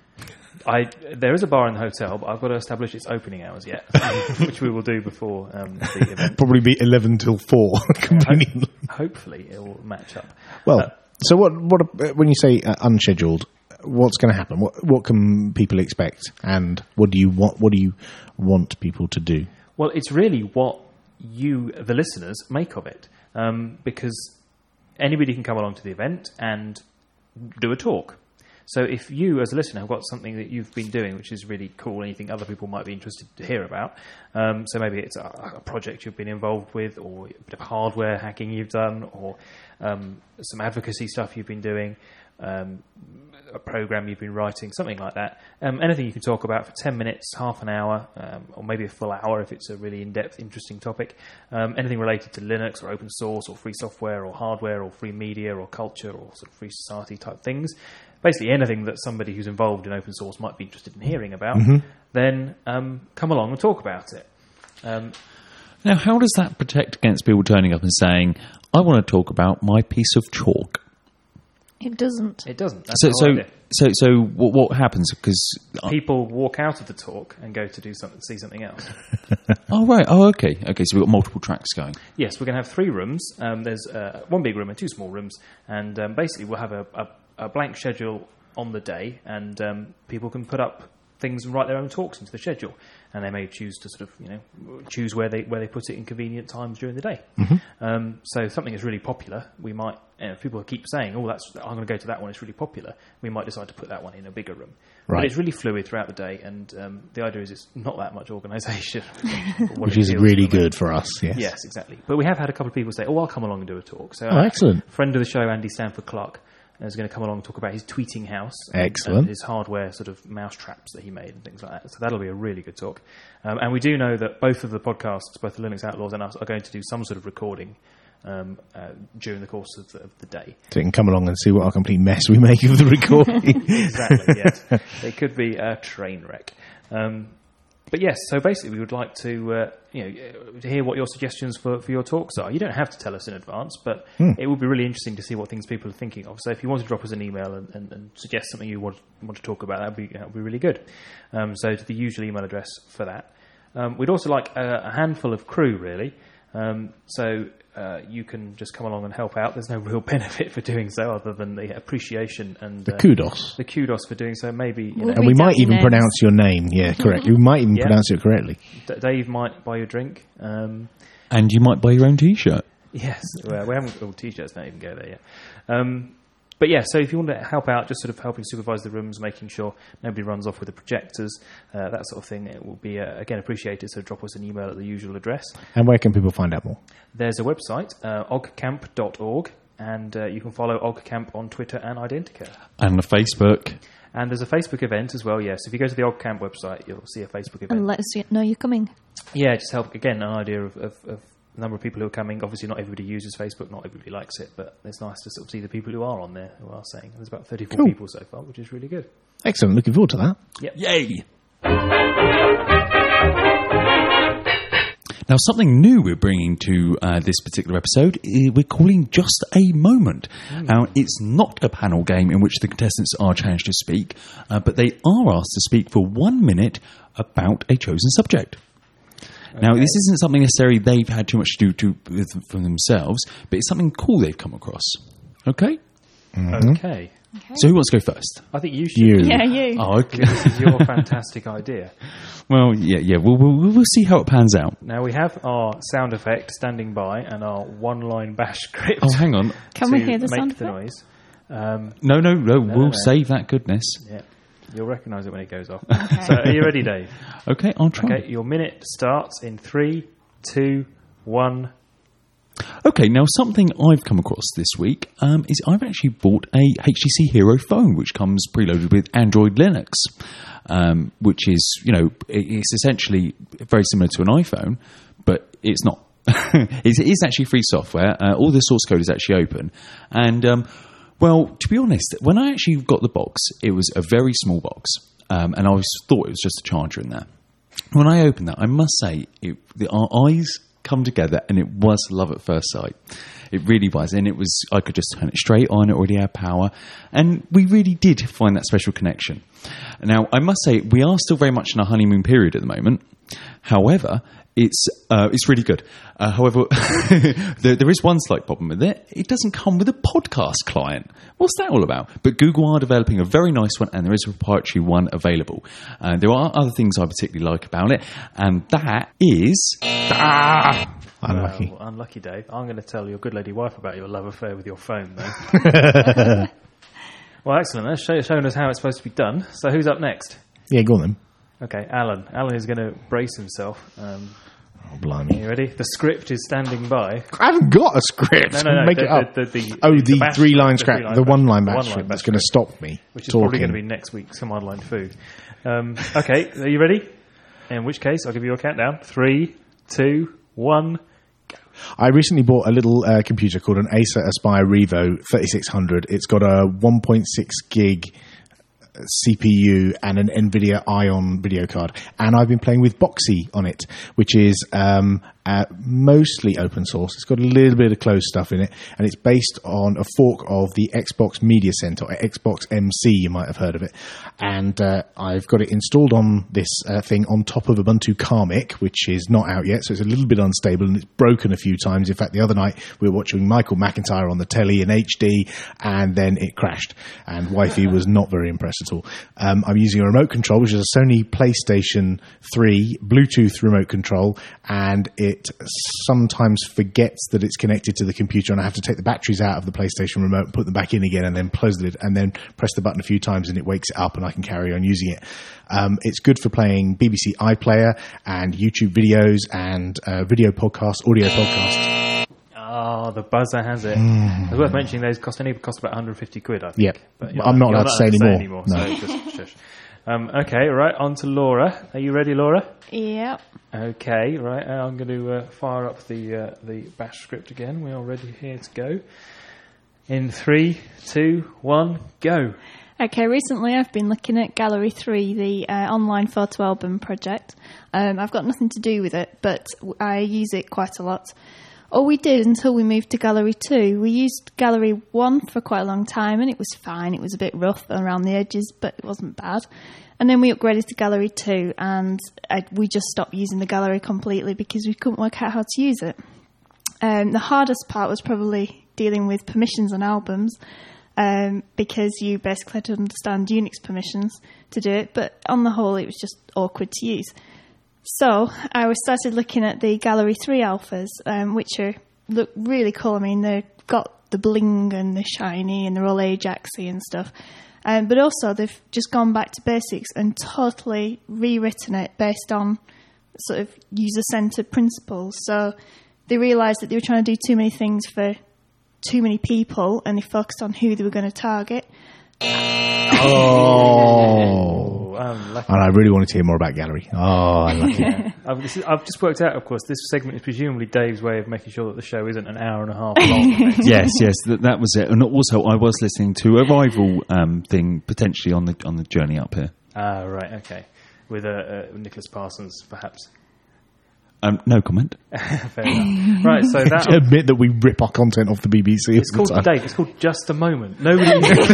S3: I There is a bar in the hotel, but I've got to establish its opening hours yet, which we will do before um, the event.
S2: Probably be eleven till four. conveniently.
S3: Hopefully it will match up.
S2: Well,
S3: Uh,
S2: so what? What? uh, When you say uh, unscheduled, what's going to happen? What? What can people expect? And what do you want? What do you want people to do?
S3: Well, it's really what you, the listeners, make of it. Um, because anybody can come along to the event and do a talk. So if you, as a listener, have got something that you've been doing which is really cool and you think other people might be interested to hear about, um, so maybe it's a, a project you've been involved with, or a bit of hardware hacking you've done, or um, some advocacy stuff you've been doing, um, a program you've been writing, something like that. Um, anything you can talk about for ten minutes, half an hour, um, or maybe a full hour if it's a really in-depth, interesting topic. Um, anything related to Linux or open source or free software or hardware or free media or culture or sort of free society type things. Basically anything that somebody who's involved in open source might be interested in hearing about, mm-hmm. then um, come along and talk about it. Um,
S4: now, how does that protect against people turning up and saying, I want to talk about my piece of chalk?
S1: It doesn't.
S3: It doesn't. That's
S4: So,
S3: the
S4: so,
S3: whole idea.
S4: so, so, what, what happens? Because
S3: People walk out of the talk and go to do something, see something else.
S4: oh right, oh okay, okay. So we've got multiple tracks going.
S3: Yes, we're going to have three rooms. Um, there's uh, one big room and two small rooms, and um, basically we'll have a, a, a blank schedule on the day, and um, people can put up things and write their own talks into the schedule, and they may choose to sort of you know choose where they where they put it in convenient times during the day. Mm-hmm. Um, so if something is really popular, we might you know, if people keep saying, "Oh, that's I'm going to go to that one. It's really popular." We might decide to put that one in a bigger room.
S2: Right.
S3: But it's really fluid throughout the day, and um, the idea is it's not that much organisation,
S2: which is really good for us. Yes.
S3: Yes, exactly. But we have had a couple of people say, "Oh, I'll come along and do a talk." So,
S2: oh, excellent.
S3: A friend of the show, Andy Stanford Clark, is going to come along and talk about his tweeting house.
S2: Excellent.
S3: And his hardware sort of mouse traps that he made and things like that. So that'll be a really good talk. Um, and we do know that both of the podcasts, both the Linux Outlaws and us, are going to do some sort of recording um, uh, during the course of the, of the day.
S2: So you can come along and see what a complete mess we make of the recording.
S3: Exactly, yes. It could be a train wreck. Um, But yes, so basically we would like to uh, you know to hear what your suggestions for, for your talks are. You don't have to tell us in advance, but hmm. it would be really interesting to see what things people are thinking of. So if you want to drop us an email and, and, and suggest something you want, want to talk about, that would be, that would be really good. Um, so to the usual email address for that. Um, we'd also like a, a handful of crew, really. Um, so uh, you can just come along and help out. There's no real benefit for doing so other than the appreciation and
S2: the
S3: uh,
S2: kudos.
S3: The kudos for doing so. Maybe you
S1: We'll
S3: know,
S2: and we might even
S1: names.
S2: pronounce your name. Yeah, correctly. We might even
S3: Yeah.
S2: pronounce it correctly.
S3: D- Dave might buy you a drink. Um,
S4: And you might buy your own T-shirt.
S3: yes, well, we haven't. All t-shirts don't even go there yet. Um, But yeah, so if you want to help out, just sort of helping supervise the rooms, making sure nobody runs off with the projectors, uh, that sort of thing, it will be, uh, again, appreciated. So drop us an email at the usual address.
S2: And where can people find out more?
S3: There's a website, uh, ogcamp dot org, and uh, you can follow OgCamp on Twitter and Identica.
S4: And the Facebook.
S3: And there's a Facebook event as well, yes. If you go to the OgCamp website, you'll see a Facebook event.
S1: And let us know you're coming.
S3: Yeah, just help, again, an idea of, of, of the number of people who are coming. Obviously, not everybody uses Facebook, not everybody likes it, but it's nice to sort of see the people who are on there who are saying. There's about thirty-four
S2: Cool.
S3: people so far, which is really good.
S2: Excellent. Looking forward to that.
S3: Yep.
S4: Yay! Now, something new we're bringing to uh, this particular episode, uh, we're calling Just a Moment. Mm. Now, it's not a panel game in which the contestants are challenged to speak, uh, but they are asked to speak for one minute about a chosen subject. Okay. Now, this isn't something necessarily they've had too much to do to, with, for themselves, but it's something cool they've come across. Okay?
S2: Mm-hmm.
S3: Okay.
S1: Okay.
S4: So who wants to go first?
S3: I think you should.
S2: You.
S1: Yeah, you.
S4: Oh, okay.
S3: This is your fantastic idea.
S4: Well, yeah, yeah. We'll, we'll we'll see how it pans out.
S3: Now we have our sound effect standing by and our one-line bash script.
S4: Oh, hang on.
S1: Can we
S3: to
S1: hear the
S3: make
S1: sound
S3: the
S1: effect?
S3: noise. Um,
S4: No, no, no.
S3: no,
S4: we'll
S3: no.
S4: save that goodness.
S3: yeah, you'll recognise it when it goes off.
S1: Okay.
S3: So, are you ready, Dave?
S4: Okay, I'll try.
S3: Okay, your minute starts in three, two, one.
S4: Okay, now something I've come across this week um, is I've actually bought a H T C Hero phone, which comes preloaded with Android Linux, um, which is, you know, it's essentially very similar to an iPhone, but it's not. It is actually free software. Uh, all the source code is actually open. And, um, well, to be honest, when I actually got the box, it was a very small box, um, and I was, thought it was just a charger in there. When I opened that, I must say, it, the, our eyes come together, and it was love at first sight. It really was, and it was. I could just turn it straight on. It already had power, and we really did find that special connection. Now, I must say, we are still very much in a honeymoon period at the moment. However, it's uh, it's really good. Uh, however, there, there is one slight problem with it. It doesn't come with a podcast client. What's that all about? But Google are developing a very nice one, and there is a proprietary one available. Uh, there are other things I particularly like about it, and that is... Ah!
S2: Unlucky.
S3: Well, unlucky, Dave. I'm going to tell your good lady wife about your love affair with your phone, though. Well, excellent. That's show, showing us how it's supposed to be done. So who's up next?
S2: Yeah, go on then.
S3: Okay, Alan. Alan is going to brace himself. Um,
S2: Oh,
S3: are
S2: blimey.
S3: you ready? The script is standing by.
S2: I haven't got a script.
S3: No, no, no.
S2: Make
S3: the,
S2: it up.
S3: The, the, the,
S2: oh, the,
S3: the bash
S2: three-line
S3: script,
S2: scrap,
S3: the
S2: the one-line
S3: the
S2: bash
S3: one-line
S2: script
S3: bash
S2: that's going to
S3: script,
S2: stop me
S3: which is
S2: talking.
S3: probably going to be next week's Some Online Food. Um, okay, are you ready? In which case, I'll give you a countdown. Three, two, one.
S2: I recently bought a little uh, computer called an Acer Aspire Revo thirty-six hundred. It's got a one point six gig C P U and an NVIDIA Ion video card. And I've been playing with Boxy on it, which is um, uh, mostly open source. It's got a little bit of closed stuff in it, and it's based on a fork of the Xbox Media Center, or Xbox M C, you might have heard of it. And uh, I've got it installed on this uh, thing on top of Ubuntu Karmic, which is not out yet, so it's a little bit unstable, and it's broken a few times. In fact, the other night we were watching Michael McIntyre on the telly in H D, and then it crashed, and Wi-Fi was not very impressed at all. Um, I'm using a remote control, which is a Sony PlayStation three Bluetooth remote control, and it sometimes forgets that it's connected to the computer, and I have to take the batteries out of the PlayStation remote and put them back in again, and then close it, and then press the button a few times, and it wakes it up, and I can carry on using it. Um, it's good for playing B B C iPlayer and YouTube videos and uh, video podcasts, audio podcasts.
S3: Oh, the buzzer has it. Mm. It's worth mentioning those cost only cost about one hundred fifty quid, I think.
S2: Yep.
S3: But
S2: I'm not allowed to say anymore.
S3: anymore
S2: No.
S3: So just shush. Um, okay, right, on to Laura. Are you ready, Laura?
S1: Yep.
S3: Okay, right, uh, I'm going to uh, fire up the uh, the bash script again. We're all ready here to go. In three, two, one, go.
S1: Okay, recently I've been looking at Gallery three, the uh, online photo album project. Um, I've got nothing to do with it, but I use it quite a lot. All we did until we moved to Gallery two, we used Gallery one for quite a long time, and it was fine. It was a bit rough around the edges, but it wasn't bad. And then we upgraded to Gallery two, and I, we just stopped using the Gallery completely because we couldn't work out how to use it. Um, the hardest part was probably dealing with permissions on albums, um, because you basically had to understand Unix permissions to do it, but on the whole it was just awkward to use. So I was started looking at the Gallery three alphas, um, which are look really cool. I mean, they've got the bling and the shiny, and they're all Ajaxy and stuff. Um, but also they've just gone back to basics and totally rewritten it based on sort of user-centered principles. So they realised that they were trying to do too many things for too many people, and they focused on who they were going to target.
S2: Oh.
S3: Unlucky.
S2: And I really wanted to hear more about Gallery. Oh, unlucky.
S3: Yeah. I've, this is, I've just worked out, of course, this segment is presumably Dave's way of making sure that the show isn't an hour and a half long.
S4: yes, yes, that, that was it. And also, I was listening to a rival um, thing potentially on the on the journey up here.
S3: Ah, right, okay. With uh, uh, Nicholas Parsons, perhaps.
S4: Um, no comment.
S3: Fair enough. Right, so that...
S2: Admit that we rip our content off the B B C.
S3: It's called, Dave, it's called Just a Moment. Nobody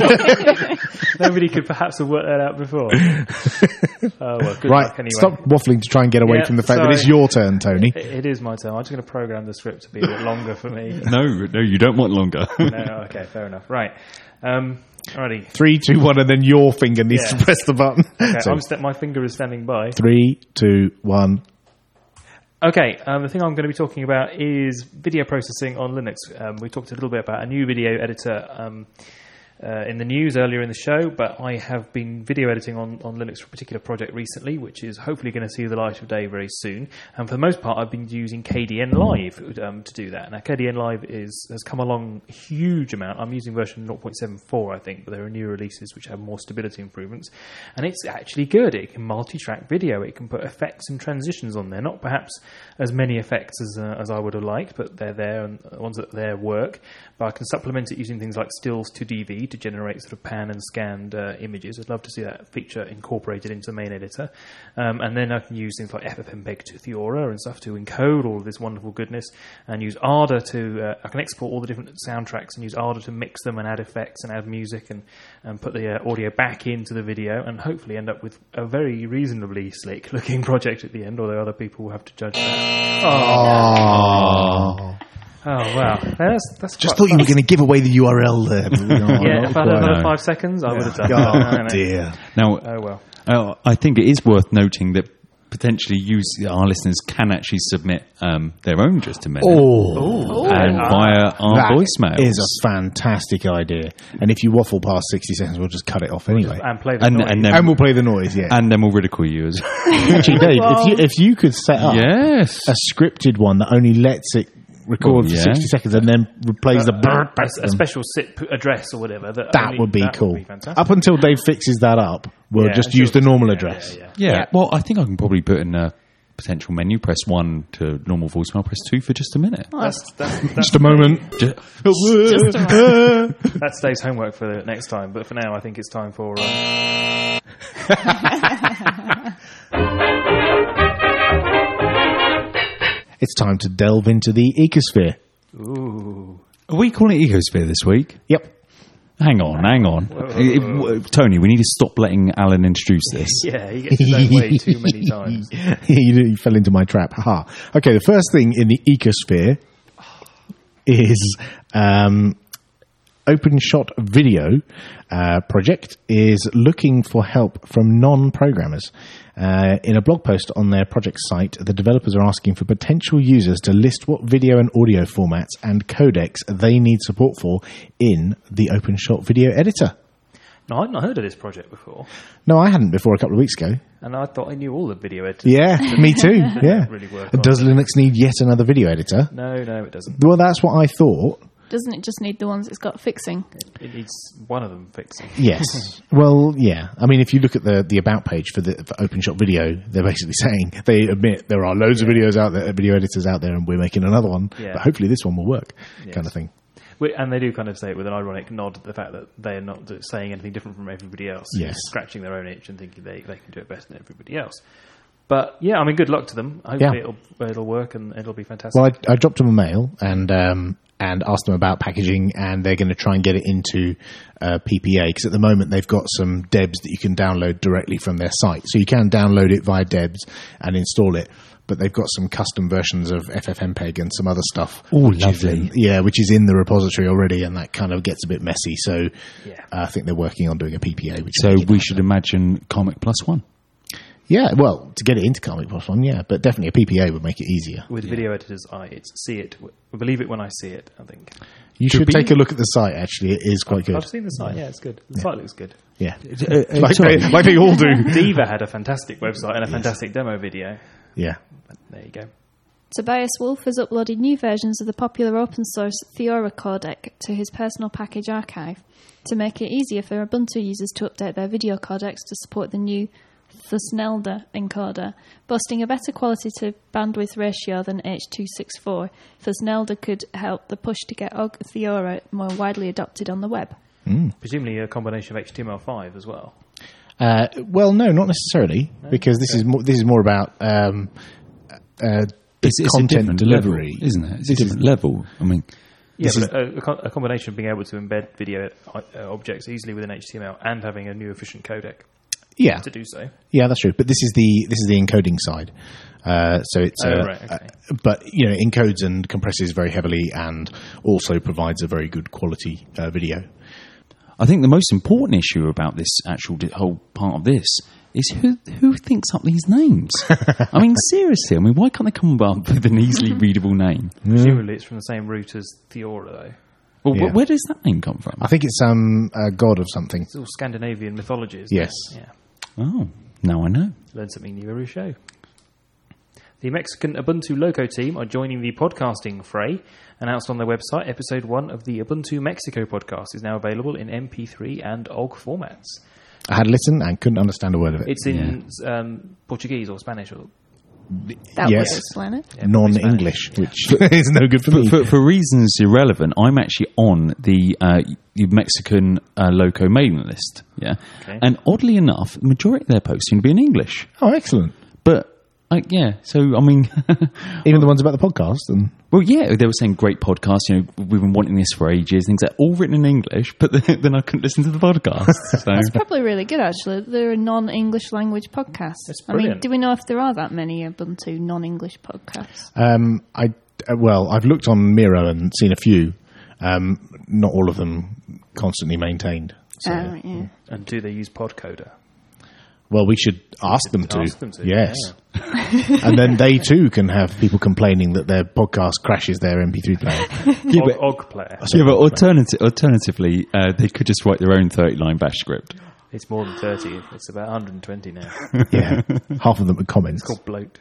S3: nobody could perhaps have worked that out before. Oh, well, good
S2: right,
S3: luck anyway.
S2: stop waffling to try and get away
S3: Yeah,
S2: from the fact
S3: sorry.
S2: that it's your turn, Tony.
S3: It, it is my turn. I'm just going to program the script to be a bit longer for me.
S4: No, no, you don't want longer.
S3: No, okay, fair enough. Right. Um, alrighty.
S2: Three, two, one, and then your finger needs
S3: Yeah.
S2: to press the button.
S3: Okay,
S2: So,
S3: I'm st- my finger is standing by.
S2: three, two, one.
S3: Okay, um, the thing I'm going to be talking about is video processing on Linux. Um, we talked a little bit about a new video editor um, uh, in the news earlier in the show, but I have been video editing on, on Linux for a particular project recently, which is hopefully going to see the light of day very soon. And for the most part, I've been using K D N Live um, to do that. Now, K D N Live is has come along a huge amount. I'm using version zero point seven four, I think, but there are new releases which have more stability improvements. And it's actually good. It can multi-track video. It can put effects and transitions on there. Not perhaps as many effects as uh, as I would have liked, but they're there, and the ones that there work. But I can supplement it using things like stills to D V to generate sort of pan and scanned uh, images. I'd love to see that feature incorporated into the main editor. Um, and then I can use things like F F mpeg to Theora and stuff to encode all of this wonderful goodness, and use Ardour to, uh, I can export all the different soundtracks and use Ardour to mix them and add effects and add music and, and put the uh, audio back into the video, and hopefully end up with a very reasonably slick looking project at the end, although other people will have to judge that.
S2: Oh.
S3: Oh, wow. That's, that's
S2: Just
S3: quite
S2: thought you were
S3: fast.
S2: going to give away the U R L there. But no,
S3: Yeah,
S2: not
S3: if I had another
S2: quite.
S3: five seconds, I would have done
S2: Oh,
S3: it.
S2: dear.
S4: Now,
S3: Oh, well.
S4: uh, I think it is worth noting that
S5: potentially use our listeners can actually submit um, their own just a minute.
S2: Oh,
S5: and via our
S2: that
S5: voicemails.
S2: is a fantastic idea. And if you waffle past sixty seconds, we'll just cut it off anyway.
S3: And play the
S5: and,
S3: noise.
S5: and then
S2: And we'll play the noise, yeah.
S5: and then we'll ridicule you as
S2: Actually, Dave, if you, if you could set up
S5: yes.
S2: a scripted one that only lets it record
S5: Well,
S2: for
S5: yeah.
S2: sixty seconds and then replays the
S3: a,
S2: brrrt back
S3: a,
S2: to
S3: a
S2: them,
S3: special S I P address or whatever. That,
S2: that
S3: only-
S2: would be
S3: that
S2: cool.
S3: Would be fantastic.
S2: Up until Dave fixes that up, we'll
S3: Yeah,
S2: just
S3: sure.
S2: use the normal
S3: Yeah,
S2: address.
S3: yeah, yeah.
S5: Yeah.
S1: Yeah.
S5: Well, I think I can probably put in a potential menu. Press one to normal voicemail. Press two for just a minute.
S1: Well,
S3: That's, that's, that's,
S2: Just a moment.
S5: Ju-
S1: just a
S3: that's Dave's homework for the next time. But for now, I think it's time for. Uh,
S2: It's time to delve into the ecosphere.
S3: ooh.
S5: Are we calling it Ecosphere this week?
S2: Yep.
S5: Hang on, hang on. If- w- Tony, we need to stop letting Alan introduce this.
S3: Yeah, he gets his own way too many times.
S2: you, you fell into my trap. Haha. Okay, the first thing in the ecosphere is um, OpenShot Video uh, project is looking for help from non-programmers. Uh, in a blog post on their project site, the developers are asking for potential users to list what video and audio formats and codecs they need support for in the OpenShot Video Editor.
S3: No, I'd not heard of this project before,
S2: No, I hadn't before a couple of weeks ago.
S3: and I thought I knew all the video editors.
S2: Yeah, me too. Yeah.
S3: Really work
S2: Does
S3: on.
S2: Linux need yet another video editor?
S3: No, no, it doesn't.
S2: Well, that's what I thought.
S1: Doesn't it just need the ones it's got fixing?
S3: It needs one of them fixing.
S2: Yes. Well, yeah. I mean, if you look at the, the about page for the for OpenShot Video, they're basically saying they admit there are loads of videos out there, video editors out there, and we're making another one.
S3: Yeah.
S2: But hopefully this one will work,
S3: Yes.
S2: kind of thing.
S3: We- And they do kind of say it with an ironic nod at the fact that they're not do- saying anything different from everybody else.
S2: Yes.
S3: Scratching their own itch and thinking they, they can do it better than everybody else. But yeah, I mean, good luck to them. Hopefully
S2: Yeah.
S3: it'll it'll work and it'll be fantastic.
S2: Well, I, I dropped them a mail and um, and asked them about packaging, and they're going to try and get it into uh, P P A, because at the moment they've got some debs that you can download directly from their site. So you can download it via debs and install it, but they've got some custom versions of FFmpeg and some other stuff.
S5: Oh,
S2: which is
S5: lovely.
S2: in- yeah, which is in the repository already, and that kind of gets a bit messy. So
S3: Yeah.
S2: uh, I think they're working on doing a P P A. Which
S5: So
S2: will make it
S5: we
S2: nicer.
S5: should imagine Comic Plus One.
S2: Yeah, well, to get it into Comic Plus One, yeah, but definitely a P P A would make it easier.
S3: With video editors, I it's see it, w- believe it when I see it. I think
S2: You
S5: Could
S2: should
S5: be.
S2: take a look at the site. Actually, it is quite good.
S3: I've seen the site. Yeah, it's good. The site looks good.
S2: Yeah,
S5: Uh, uh,
S2: like
S5: sorry.
S2: they, like they all do.
S3: Diva had a fantastic website and a fantastic demo video.
S2: Yeah.
S3: But there you go.
S1: Tobias Wolff has uploaded new versions of the popular open source Theora codec to his personal package archive to make it easier for Ubuntu users to update their video codecs to support the new Thusnelda encoder. Boasting a better quality to bandwidth ratio than H two sixty-four, Thusnelda could help the push to get O G Theora more widely adopted on the web.
S3: Presumably a combination of H T M L five as well.
S2: Uh, well, no, not necessarily, because this is more, this is more about um, uh, the
S5: It's, it's a
S2: content
S5: different
S2: delivery,
S5: level, isn't it? It's a different level. I mean,
S3: Yeah,
S2: This
S3: but a, a, co- a combination of being able to embed video uh, objects easily within H T M L and having a new efficient codec
S2: Yeah,
S3: to do so.
S2: yeah, that's true. But this is the this is the encoding side. Uh, so it's
S3: Oh,
S2: uh,
S3: right, okay.
S2: uh, but you know encodes and compresses very heavily, and also provides a very good quality uh, video.
S5: I think the most important issue about this actual di- whole part of this is who who thinks up these names. I mean, seriously. I mean, why can't they come up with an easily readable name?
S3: Presumably it's from the same root as Theora, though.
S5: Well,
S2: Yeah.
S5: wh- where does that name come from?
S2: I think it's some uh, god of something.
S3: It's all Scandinavian mythology, isn't
S2: Yes.
S3: it? Yeah.
S5: Oh, now I know.
S3: Learn something new every show. The Mexican Ubuntu Loco team are joining the podcasting fray. Announced on their website, episode one of the Ubuntu Mexico podcast is now available in M P three and O G formats.
S2: I had listened and couldn't understand a word of it.
S3: It's in um, Portuguese or Spanish or
S1: That
S2: Yes.
S1: would explain it.
S3: yeah,
S2: non-English, which is no good for
S5: For,
S2: me.
S5: for, for reasons irrelevant, I'm actually on the uh, the Mexican uh, Loco mailing list. Yeah,
S3: Okay.
S5: and oddly enough, the majority of their posts seem to be in English.
S2: Oh, excellent!
S5: But uh, yeah, so I mean,
S2: Even the ones about the podcast, and
S5: well, yeah, they were saying great podcast. You know, we've been wanting this for ages. Things like all written in English, but then, then I couldn't listen to the podcast. So
S1: It's probably really good, actually. They're a non-English language podcast.
S3: That's
S1: I mean,
S3: brilliant.
S1: do we know if there are that many Ubuntu non-English podcasts?
S2: um, I uh, well, I've looked on Miro and seen a few. Um, not all of them constantly maintained. So,
S1: Oh, right, yeah.
S3: and do they use Podcoder?
S2: well, we should ask them to.
S3: Ask them to,
S2: Yes, And then they too can have people complaining that their podcast crashes their M P three player.
S5: Yeah,
S3: Og,
S5: but,
S3: Og player.
S2: I said
S5: yeah, but
S2: Og player.
S5: alternative, alternatively, uh, they could just write their own thirty-line bash script.
S3: It's more than thirty. It's about one hundred twenty now.
S2: Yeah, half of them are comments.
S3: It's called bloat.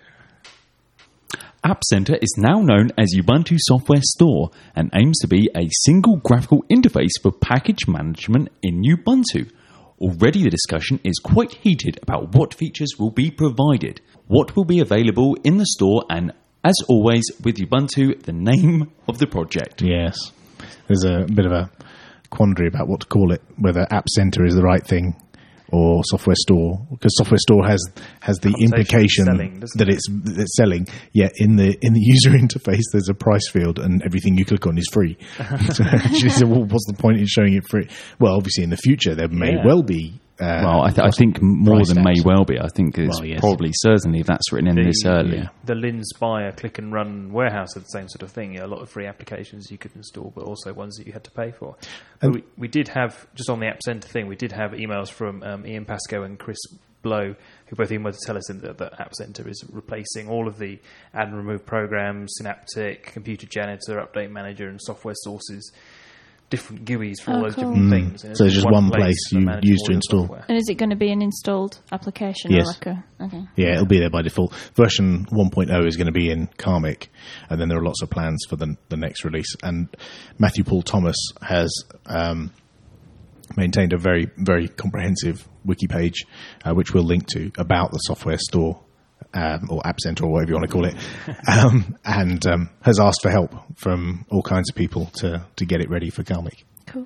S5: App Center is now known as Ubuntu Software Store and aims to be a single graphical interface for package management in Ubuntu. Already the discussion is quite heated about what features will be provided, what will be available in the store, and as always with Ubuntu, the name of the project.
S2: Yes, there's a bit of a quandary about what to call it, whether App Center is the right thing or Software Store, because Software Store has has the
S3: Connotation
S2: implication
S3: selling, doesn't
S2: that
S3: it?
S2: it's that it's selling. Yet in the in the user interface, there's a price field, and everything you click on is free. So actually, so well, what's the point in showing it free? Well, obviously, in the future, there may
S3: Yeah.
S2: well be. Uh,
S5: Well, I, th- I think more
S2: price
S5: than may
S2: tags.
S5: well be. I think it's
S2: Well, yes.
S5: probably certainly if that's written in
S3: The-
S5: this early.
S2: yeah.
S3: The Linspire click and run warehouse are the same sort of thing. Yeah, a lot of free applications you could install, but also ones that you had to pay for. But
S2: And-
S3: we, we did have, just on the App Center thing, we did have emails from um, Ian Pascoe and Chris Blow, who both emailed to tell us that, that App Center is replacing all of the add and remove programs, Synaptic, Computer Janitor, Update Manager, and Software Sources. Different G U Is for all
S1: Oh,
S3: those
S1: cool.
S3: different
S2: Mm.
S3: things. And
S2: So
S3: it's
S2: just one place
S3: for
S2: you
S3: managing
S2: use
S3: all
S2: to
S3: your
S2: install.
S3: software.
S1: And is it going to be an installed application?
S2: Yes.
S1: Or like a, okay.
S2: Yeah, it'll be there by default. Version one point oh is going to be in Karmic, and then there are lots of plans for the the next release. And Matthew Paul Thomas has um, maintained a very, very comprehensive wiki page, uh, which we'll link to, about the software store, um, or App Center, or whatever you want to call it, um, and um, has asked for help from all kinds of people to, to get it ready for Karmic.
S1: Cool.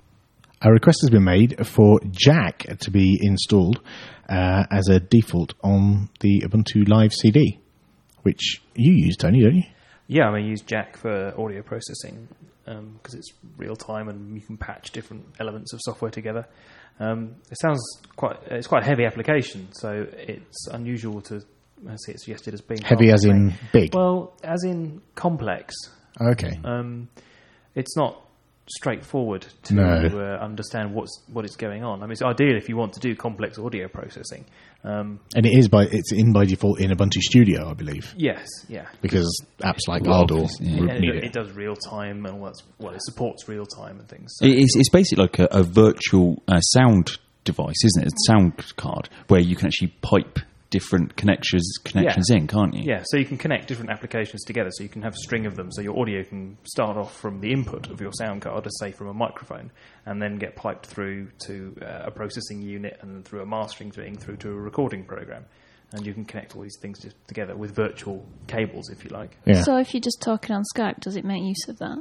S2: A request has been made for Jack to be installed uh, as a default on the Ubuntu Live C D, which you use, Tony, don't you?
S3: Yeah, I mean, use Jack for audio processing because it's real time and you can patch different elements of software together. Um, it sounds quite, it's quite a heavy application, so it's unusual to I see it suggested as being
S2: Heavy as in big.
S3: well, as in complex.
S2: Okay.
S3: Um, it's not straightforward to
S2: No.
S3: uh, understand what's what is going on. I mean, it's ideal if you want to do complex audio processing. Um,
S2: And it is by it's in by default in Ubuntu Studio, I believe,
S3: yes, yeah.
S2: because apps like
S5: Well,
S2: Ardor
S5: yeah.
S2: would
S3: And
S2: need
S3: it,
S2: it.
S3: it does real time, and what's well, it supports real time and things. So.
S5: It- It's, it's basically like a, a virtual uh, sound device, isn't it? A sound card where you can actually pipe different connections connections
S3: Yeah.
S5: in, can't you?
S3: Yeah, so you can connect different applications together. So you can have a string of them. So your audio can start off from the input of your sound card, as say from a microphone, and then get piped through to uh, a processing unit, and then through a mastering thing, through to a recording program. And you can connect all these things just together with virtual cables, if you like.
S2: Yeah.
S1: So if you're just talking on Skype, does it make use of that?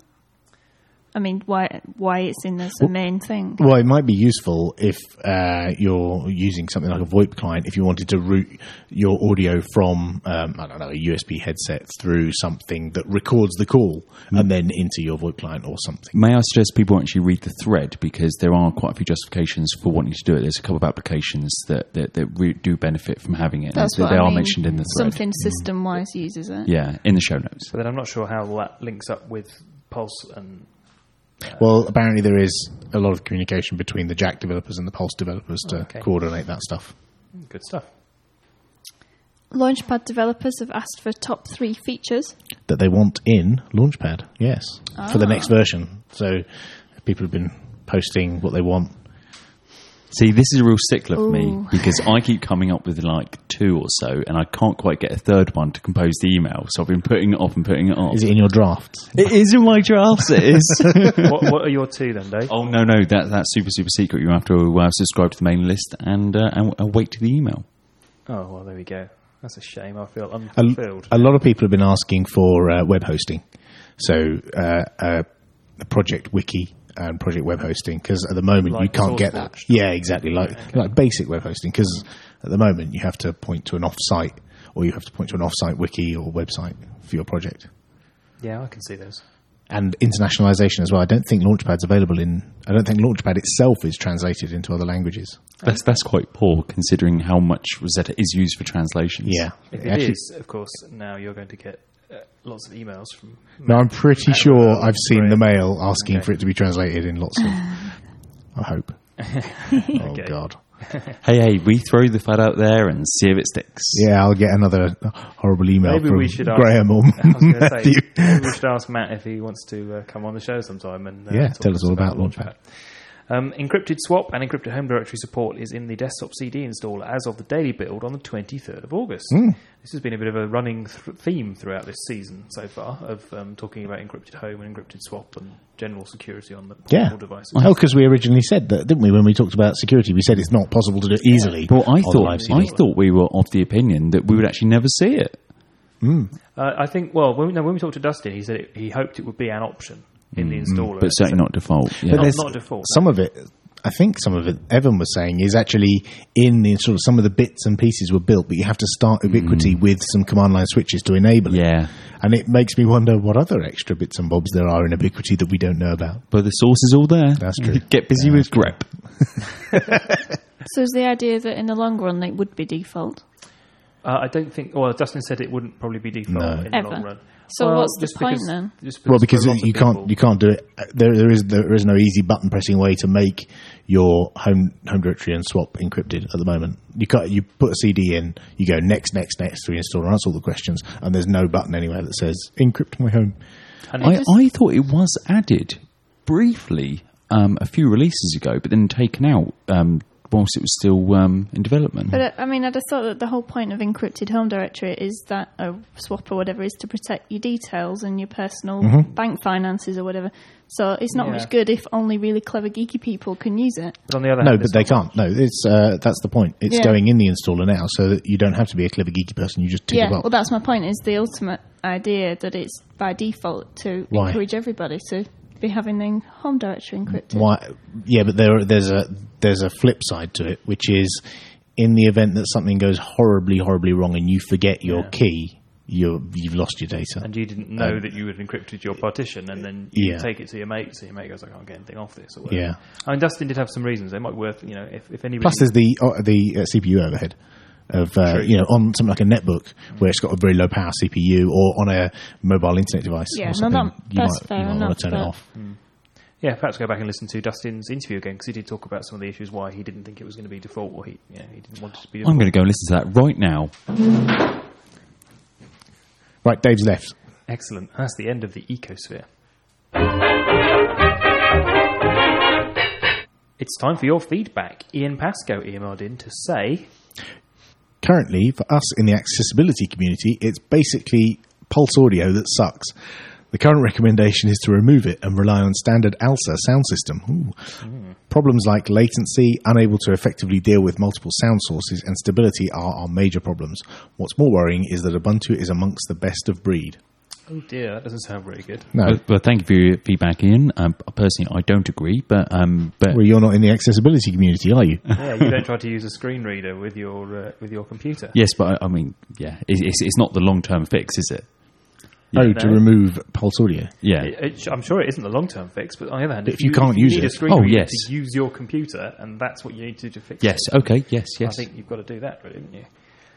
S1: I mean, why why it's in as the main thing?
S2: Well, it might be useful if uh, you're using something like a VoIP client, if you wanted to route your audio from, um, I don't know, a U S B headset through something that records the call and then into your VoIP client or something.
S5: May I suggest people actually read the thread, because there are quite a few justifications for wanting to do it. There's a couple of applications that, that, that re- do benefit from having it.
S1: That's
S5: they
S1: what
S5: they
S1: I
S5: are
S1: mean.
S5: mentioned in the thread.
S1: Something system-wise uses it.
S5: Yeah, in the show notes.
S3: But then I'm not sure how that links up with Pulse and...
S2: Well, apparently there is a lot of communication between the Jack developers and the Pulse developers to
S3: Okay.
S2: coordinate that stuff.
S3: Good stuff.
S1: Launchpad developers have asked for top three features.
S2: That they want in Launchpad, yes, for the next version. So people have been posting what they want.
S5: See, this is a real stickler for me,
S1: Ooh.
S5: because I keep coming up with like two or so, and I can't quite get a third one to compose the email. So I've been putting it off and putting it off.
S2: Is it in your drafts?
S5: It is in my drafts. It is.
S3: what, what are your two then, Dave?
S5: Oh no, no, that that's super super secret. You have to uh, subscribe to the mailing list and uh, and uh, wait to the email.
S3: Oh, well, there we go. That's a shame. I feel
S2: A,
S3: unfulfilled.
S2: a lot of people have been asking for uh, web hosting. So uh, uh, a project wiki and project web hosting, because at the moment
S3: Like
S2: you can't get
S3: SourceForge
S2: that. Yeah, exactly. Like
S3: Yeah, okay.
S2: like basic web hosting, because at the moment you have to point to an off-site, or you have to point to an off-site wiki or website for your project.
S3: Yeah, I can see those.
S2: And internationalization as well. I don't think Launchpad's available in. I don't think Launchpad itself is translated into other languages.
S5: That's that's quite poor, considering how much Rosetta is used for translations.
S2: Yeah,
S3: If it
S2: Actually-
S3: is, of course, now you're going to get uh, lots of emails from...
S2: No, I'm pretty
S3: Matt
S2: sure
S3: Rowell
S2: I've seen
S3: for
S2: the
S3: it.
S2: mail asking
S3: Okay.
S2: for it to be translated in lots of. I hope. Oh
S3: Okay.
S2: God.
S5: Hey, hey, we throw the fad out there and see if it sticks.
S2: Yeah, I'll get another horrible email
S3: Maybe
S2: from
S3: we should ask,
S2: Graham or
S3: I was going to
S2: Matthew.
S3: say, maybe we should ask Matt if he wants to uh, come on the show sometime and uh,
S2: Yeah,
S3: talk
S2: tell us all about
S3: Launchpad. Um, encrypted swap and encrypted home directory support is in the desktop C D installer as of the daily build on the twenty-third of August.
S2: Mm.
S3: This has been a bit of a running th- theme throughout this season so far of um, talking about encrypted home and encrypted swap and general security on the
S2: Yeah.
S3: portable devices.
S2: Oh, because we originally said that, didn't we? When we talked about security, we said it's not possible to do it easily.
S5: Well, I
S2: on
S5: thought
S2: live C
S5: I
S2: D.
S5: thought we were of the opinion that we would actually never see it.
S3: Uh, I think, well, when we, no, when we talked to Dustin, he said it, he hoped it would be an option in the installer.
S5: But certainly not default. Yeah.
S2: But
S3: Not-
S2: there's
S3: not default,
S2: some of it. I think some of it, Evan was saying, is actually in the installer. Some of the bits and pieces were built, but you have to start Ubiquiti with some command line switches to enable it.
S5: Yeah.
S2: And it makes me wonder what other extra bits and bobs there are in Ubiquiti that we don't know about.
S5: But the source is all there.
S2: That's true.
S5: Get busy
S2: Yeah,
S5: with
S2: that's
S5: grep.
S1: So is the idea that in the long run it would be default?
S3: Uh, I don't think. Well, Dustin said it wouldn't probably be default
S2: No.
S3: in the
S1: Ever.
S3: long run.
S1: So
S3: Well,
S1: what's the
S3: just
S1: point
S3: because-
S1: then?
S3: just
S2: Well, because
S3: for a lot
S2: you
S3: of
S2: can't
S3: people-
S2: you can't do it. There there is there is no easy button pressing way to make your home home directory and swap encrypted at the moment. You can't. You put a C D in, you go next, next, next to install and answer all the questions, and there's no button anywhere that says encrypt my home.
S3: And
S5: I,
S3: it just-
S5: I thought it was added briefly um, a few releases ago, but then taken out um, whilst it was still um, in development.
S1: But uh, I mean, I just thought that the whole point of encrypted home directory is that a swap or whatever is to protect your details and your personal bank finances or whatever. So it's not
S3: Yeah.
S1: much good if only really clever geeky people can use it.
S3: But on the other
S2: No,
S3: hand,
S2: but
S3: it's
S2: they
S3: not-
S2: can't. No, it's uh, that's the point. It's
S1: Yeah.
S2: going in the installer now, so that you don't have to be a clever geeky person. You just tick
S1: Yeah,
S2: a box.
S1: well, that's my point. Is the ultimate idea that it's by default to
S2: Why?
S1: encourage everybody to be having their home directory encrypted.
S2: Why? Yeah, but there there's a there's a flip side to it, which is in the event that something goes horribly, horribly wrong and you forget your
S3: Yeah.
S2: key, you're, you've lost your data.
S3: and you didn't know
S2: Um,
S3: that you had encrypted your partition, and then you
S2: Yeah.
S3: take it to your mate, so your mate goes, "I can't get anything off this." Or whatever.
S2: Yeah.
S3: I mean, Dustin did have some reasons. They might be worth, you know, if, if anybody.
S2: Plus, there's the uh, the uh, C P U overhead of uh,
S3: True.
S2: you know on something like a netbook where it's got a very low power C P U, or on a mobile internet device.
S1: Yeah,
S2: or
S1: no,
S2: something,
S1: that-
S2: you
S1: that's
S2: might,
S1: fair
S2: you might
S1: enough,
S2: want to turn it
S1: but-
S2: off.
S3: Yeah, perhaps go back and listen to Dustin's interview again, because he did talk about some of the issues why he didn't think it was going to be default, or he, yeah, he didn't want it to be default.
S5: I'm going to go and listen to that right now.
S2: Right, Dave's left.
S3: Excellent. That's the end of the ecosphere. It's time for your feedback. Ian Pascoe emailed in to say,
S2: Currently, for us in the accessibility community, it's basically Pulse Audio that sucks. The current recommendation is to remove it and rely on standard ALSA sound system. Ooh. Problems like latency, unable to effectively deal with multiple sound sources, and stability are our major problems. What's more worrying is that Ubuntu is amongst the best of breed.
S3: "Oh dear, that doesn't sound very good."
S2: No,
S5: But, but thank you for your feedback, Ian. Um, personally, I don't agree, but um, but
S2: well, you're not in the accessibility community, are you?
S3: Yeah, you don't try to use a screen reader with your uh, with your computer.
S5: yes, but I, I mean, yeah, it, it's it's not the long term fix, is it?
S2: oh, to
S3: no.
S2: remove Pulse Audio.
S5: Yeah,
S3: It, it, I'm sure it isn't the long-term fix, but on the other hand,
S2: If
S3: if,
S2: you can't
S3: if
S2: use
S3: you need
S2: it-
S3: a screen
S5: Oh,
S3: reader
S5: yes.
S3: to use your computer, and that's what you need to do to fix
S5: yes,
S3: it,
S5: okay, yes, yes.
S3: I think you've got to do that, really, haven't you?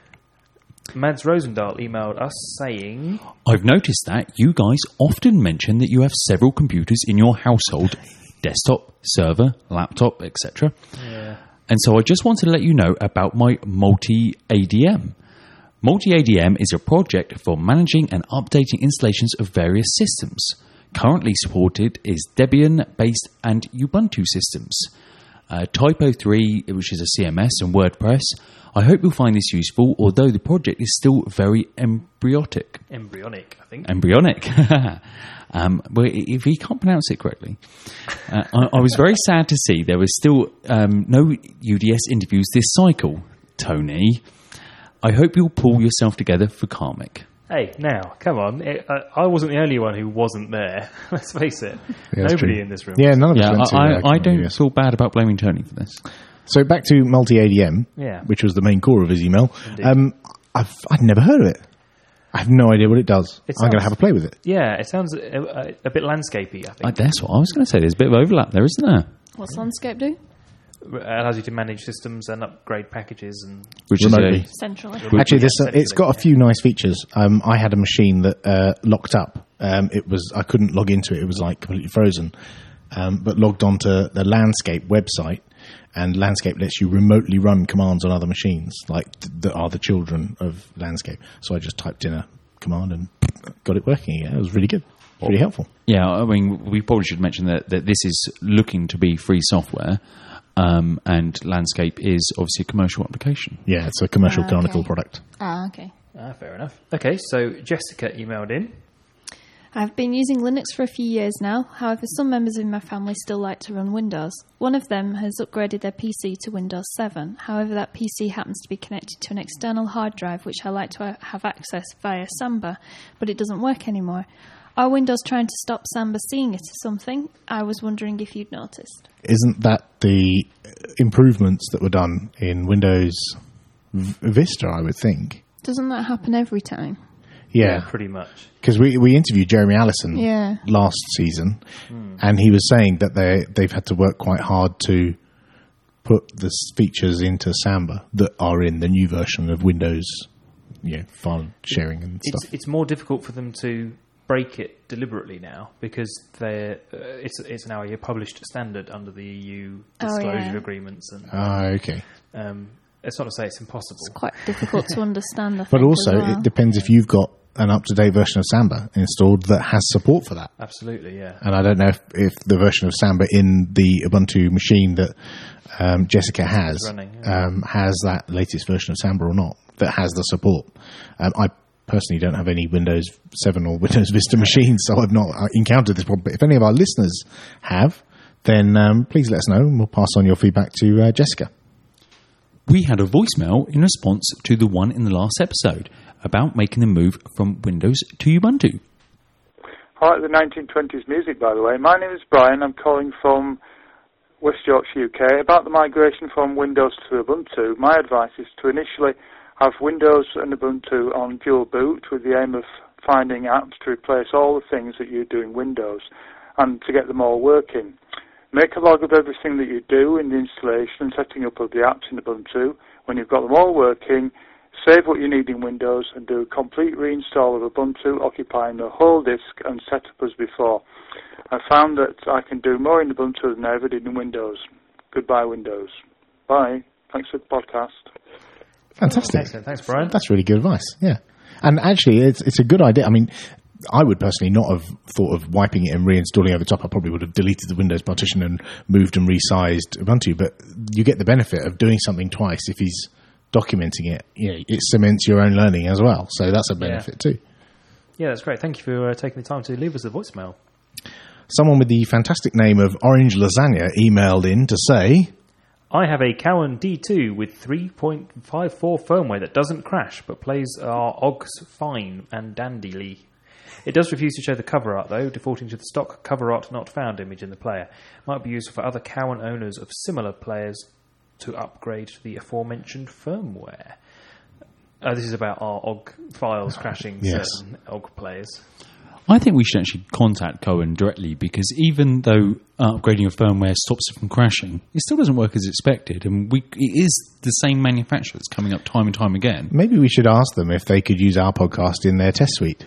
S3: Mads Rosendahl emailed us saying,
S5: I've noticed that you guys often mention that you have several computers in your household, desktop, server, laptop, et cetera.
S3: yeah.
S5: And so I just wanted to let you know about my Multi-A D M. Multi-A D M is a project for managing and updating installations of various systems. Currently supported is Debian-based and Ubuntu systems. Uh, Typo three, which is a C M S, and WordPress. I hope you'll find this useful, although the project is still very embryonic.
S3: embryonic, I think.
S5: Embryonic. um, well, if he can't pronounce it correctly. Uh, I, I was very sad to see there was still um, no U D S interviews this cycle, Tony. I hope you'll pull yourself together for Karmic.
S3: Hey, now, come on. It, uh, I wasn't the only one who wasn't there. Let's face it.
S2: Yeah, that's
S3: Nobody
S2: true.
S3: in this room.
S2: Yeah, none of us
S5: Yeah,
S2: went to
S5: I,
S2: uh,
S5: I, I
S2: Karmic,
S5: don't
S2: yes.
S5: feel bad about blaming Tony for this.
S2: So back to multi-A D M,
S3: Yeah.
S2: which was the main core of his email.
S3: Indeed.
S2: Um, I've I'd never heard of it. I have no idea what it does.
S3: It
S2: I'm going to
S3: sounds-
S2: have a play with it.
S3: Yeah, it sounds a, a, a bit landscapey, I think.
S5: I, that's what I was going to say. There's a bit of overlap there, isn't there?
S1: What's Landscape do?
S3: It allows you to manage systems and upgrade packages and
S5: Which
S2: Remotely.
S5: is
S1: Centrally.
S2: Actually,
S3: Yeah,
S2: this, uh,
S3: essentially,
S2: it's got a
S3: yeah.
S2: few nice features. Um, I had a machine that uh, locked up. Um, it was I couldn't log into it. It was like completely frozen. Um, but logged onto the Landscape website, and Landscape lets you remotely run commands on other machines, like th- that are the children of Landscape. So I just typed in a command and got it working. Yeah, it was really good. Really helpful.
S5: Yeah, I mean, we probably should mention that, that this is looking to be free software, um, and Landscape is obviously a commercial application.
S2: Yeah, it's a commercial
S1: Ah,
S2: Canonical
S1: okay.
S2: product.
S1: Ah, okay.
S3: Ah, fair enough. Okay, so Jessica emailed in.
S1: I've been using Linux for a few years now. However, some members in my family still like to run Windows. One of them has upgraded their P C to Windows seven. However, that P C happens to be connected to an external hard drive, which I like to have access via Samba, but it doesn't work anymore. Are Windows trying to stop Samba seeing it or something? I was wondering if you'd noticed.
S2: Isn't that the improvements that were done in Windows v- Vista, I would think?
S1: Doesn't that happen every time?
S2: Yeah,
S3: pretty much.
S2: because we, we interviewed Jeremy Allison
S1: Yeah.
S2: last season, and he was saying that they they've had to work quite hard to put the s- features into Samba that are in the new version of Windows, you know, file sharing and
S3: It's
S2: stuff.
S3: it's more difficult for them to break it deliberately now because they're uh, it's it's now a published standard under the E U
S1: Oh,
S3: disclosure
S1: yeah.
S3: agreements, and
S2: Ah, okay.
S3: um, it's not to say it's impossible.
S1: It's quite difficult to understand, I
S2: But
S1: think,
S2: also,
S1: as well.
S2: it depends if you've got an up-to-date version of Samba installed that has support for that.
S3: Absolutely, yeah.
S2: And I don't know if, if the version of Samba in the Ubuntu machine that um, Jessica has
S3: running, yeah.
S2: um, has that latest version of Samba or not, that has the support. Um, I personally don't have any Windows seven or Windows Vista machines, so I've not uh, encountered this problem. But if any of our listeners have, then um, please let us know and we'll pass on your feedback to uh, Jessica.
S5: We had a voicemail in response to the one in the last episode about making the move from Windows to Ubuntu.
S6: I like the nineteen twenties music, by the way. My name is Brian. I'm calling from West Yorkshire, U K. About the migration from Windows to Ubuntu, my advice is to initially have Windows and Ubuntu on dual boot with the aim of finding apps to replace all the things that you do in Windows and to get them all working. Make a log of everything that you do in the installation and setting up of the apps in Ubuntu. When you've got them all working, save what you need in Windows and do a complete reinstall of Ubuntu, occupying the whole disk and setup as before. I found that I can do more in Ubuntu than I ever did in Windows. Goodbye, Windows. Bye. Thanks for the podcast.
S2: Fantastic.
S3: Excellent. Thanks, Brian.
S2: That's really good advice, yeah. And actually, it's it's a good idea. I mean, I would personally not have thought of wiping it and reinstalling over the top. I probably would have deleted the Windows partition and moved and resized Ubuntu. But you get the benefit of doing something twice if he's documenting it. You know, it cements your own learning as well. So that's a benefit too.
S3: Yeah, that's great. Thank you for uh, taking the time to leave us a voicemail.
S2: Someone with the fantastic name of Orange Lasagna emailed in to say,
S3: I have a Cowan D two with three point five four firmware that doesn't crash but plays our O Gs fine and dandily. It does refuse to show the cover art though, defaulting to the stock cover art not found image in the player. Might be useful for other Cowan owners of similar players to upgrade to the aforementioned firmware. Uh, this is about our O G files crashing
S2: Yes.
S3: certain O G players.
S5: I think we should actually contact Cohen directly because even though uh, upgrading a firmware stops it from crashing, it still doesn't work as expected, and we, it is the same manufacturer that's coming up time and time again.
S2: maybe we should ask them if they could use our podcast in their test suite.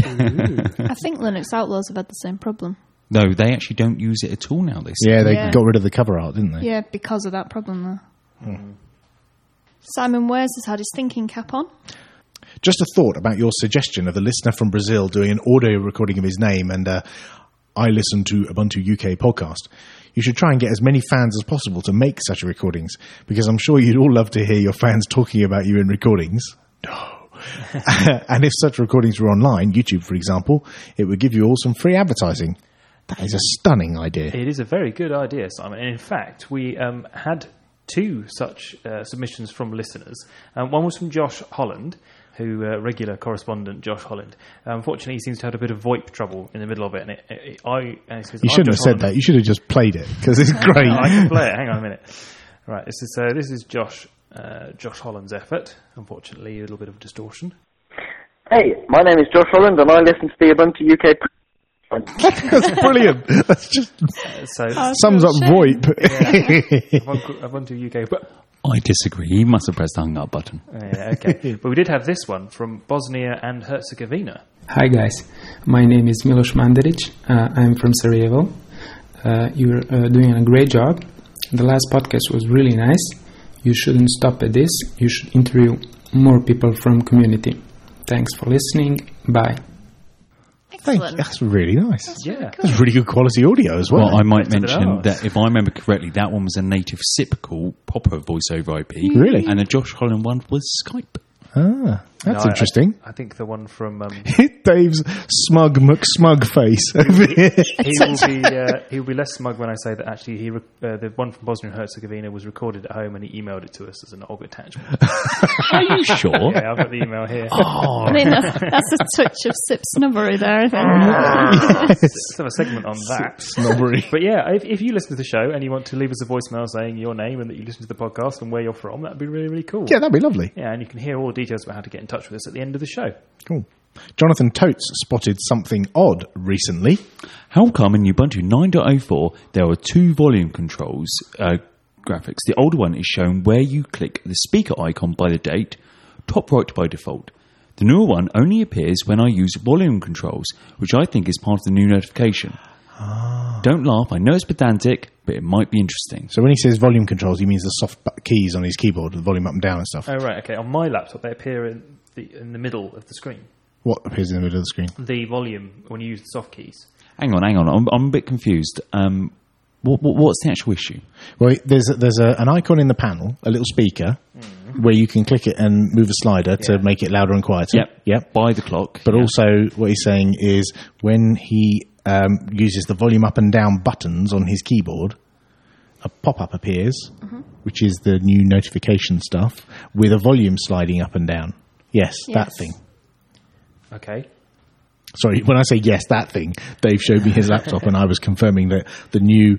S1: I think Linux Outlaws have had the same problem.
S5: No, they actually don't use it at all now, they say.
S2: Yeah, they
S1: Yeah.
S2: got rid of the cover art, didn't they?
S1: Yeah, because of that problem, though. Simon Wares has had his thinking cap on.
S2: Just a thought about your suggestion of a listener from Brazil doing an audio recording of his name and uh, I listen to Ubuntu U K podcast. You should try and get as many fans as possible to make such recordings, because I'm sure you'd all love to hear your fans talking about you in recordings. No. And if such recordings were online, YouTube for example, it would give you all some free advertising. That is a stunning idea.
S3: It is a very good idea, Simon. And in fact, we um, had two such uh, submissions from listeners. Um, one was from Josh Holland, who uh, regular correspondent Josh Holland. Uh, unfortunately, he seems to have a bit of VoIP trouble in the middle of it. And it, it, it, I, and he says,
S2: You
S3: "I'm
S2: shouldn't have
S3: Josh
S2: said
S3: Holland."
S2: that. You should have just played it, because it's great.
S3: No, I can play it. Hang on a minute. Right, this is uh, this is Josh uh, Josh Holland's effort. Unfortunately, a little bit of distortion.
S7: Hey, my name is Josh Holland and I listen to the Ubuntu U K.
S2: That's brilliant. That's just
S3: Uh, so
S1: Oh,
S2: sums up
S1: shame.
S2: VoIP.
S3: Ubuntu Ubuntu U K. But,
S5: I disagree. He must have pressed the hung up button.
S3: yeah, okay. But we did have this one from Bosnia and Herzegovina.
S8: Hi guys, my name is Miloš Mandarić. Uh, I'm from Sarajevo. Uh, you're uh, doing a great job. The last podcast was really nice. You shouldn't stop at this. You should interview more people from community. Thanks for listening. Bye.
S2: Thank you.
S1: Excellent.
S2: That's really nice. That's,
S3: Yeah.
S2: that's really good quality audio as well.
S5: Well, I might
S3: Better than
S5: mention
S3: ours.
S5: that if I remember correctly, that one was a native S I P call proper voice over I P.
S2: Really?
S5: And the Josh Holland one was Skype.
S2: ah, that's
S3: No, I-
S2: interesting.
S3: I, I think the one from um,
S2: Dave's smug McSmug face over here.
S3: he will be uh, he will be less smug when I say that actually he re- uh, the one from Bosnia and Herzegovina was recorded at home and he emailed it to us as an O G attachment.
S5: Are you sure?
S3: Yeah, I've got the email here.
S5: Oh,
S1: I mean, that's, that's a touch of sip snubbery there, I think.
S3: Let's have a segment on that.
S2: Snobbery.
S3: But yeah, if, if you listen to the show and you want to leave us a voicemail saying your name and that you listen to the podcast and where you're from, that'd be really, really cool.
S2: Yeah, that'd be lovely.
S3: Yeah, and you can hear all the details about how to get in touch with us at the end of the show.
S2: Cool. Jonathan Totes spotted something odd recently.
S5: How come in Ubuntu nine point oh four there are two volume controls uh, graphics? The older one is shown where you click the speaker icon by the date, top right by default. The newer one only appears when I use volume controls, which I think is part of the new notification. Don't laugh, I know it's pedantic, but it might be interesting.
S2: So when he says volume controls, he means the soft bu- keys on his keyboard, the volume up and down and stuff.
S3: Oh, right, okay. On my laptop, they appear in the, in the middle of the screen.
S2: What appears in the middle of the screen?
S3: The volume, when you use the soft keys.
S5: Hang on, hang on, I'm, I'm a bit confused. Um, what, what, what's the actual issue?
S2: Well, there's a, there's a, an icon in the panel, a little speaker, where you can click it and move a slider to
S3: Yeah.
S2: make it louder and quieter.
S5: Yep,
S2: Yep.
S5: by the clock.
S2: But
S5: yeah.
S2: also, what he's saying is when he um, uses the volume up and down buttons on his keyboard, a pop-up appears, which is the new notification stuff, with a volume sliding up and down. Yes, that
S1: Yes.
S2: thing.
S3: Okay.
S2: Sorry, when I say yes, that thing, Dave showed me his laptop and I was confirming that the new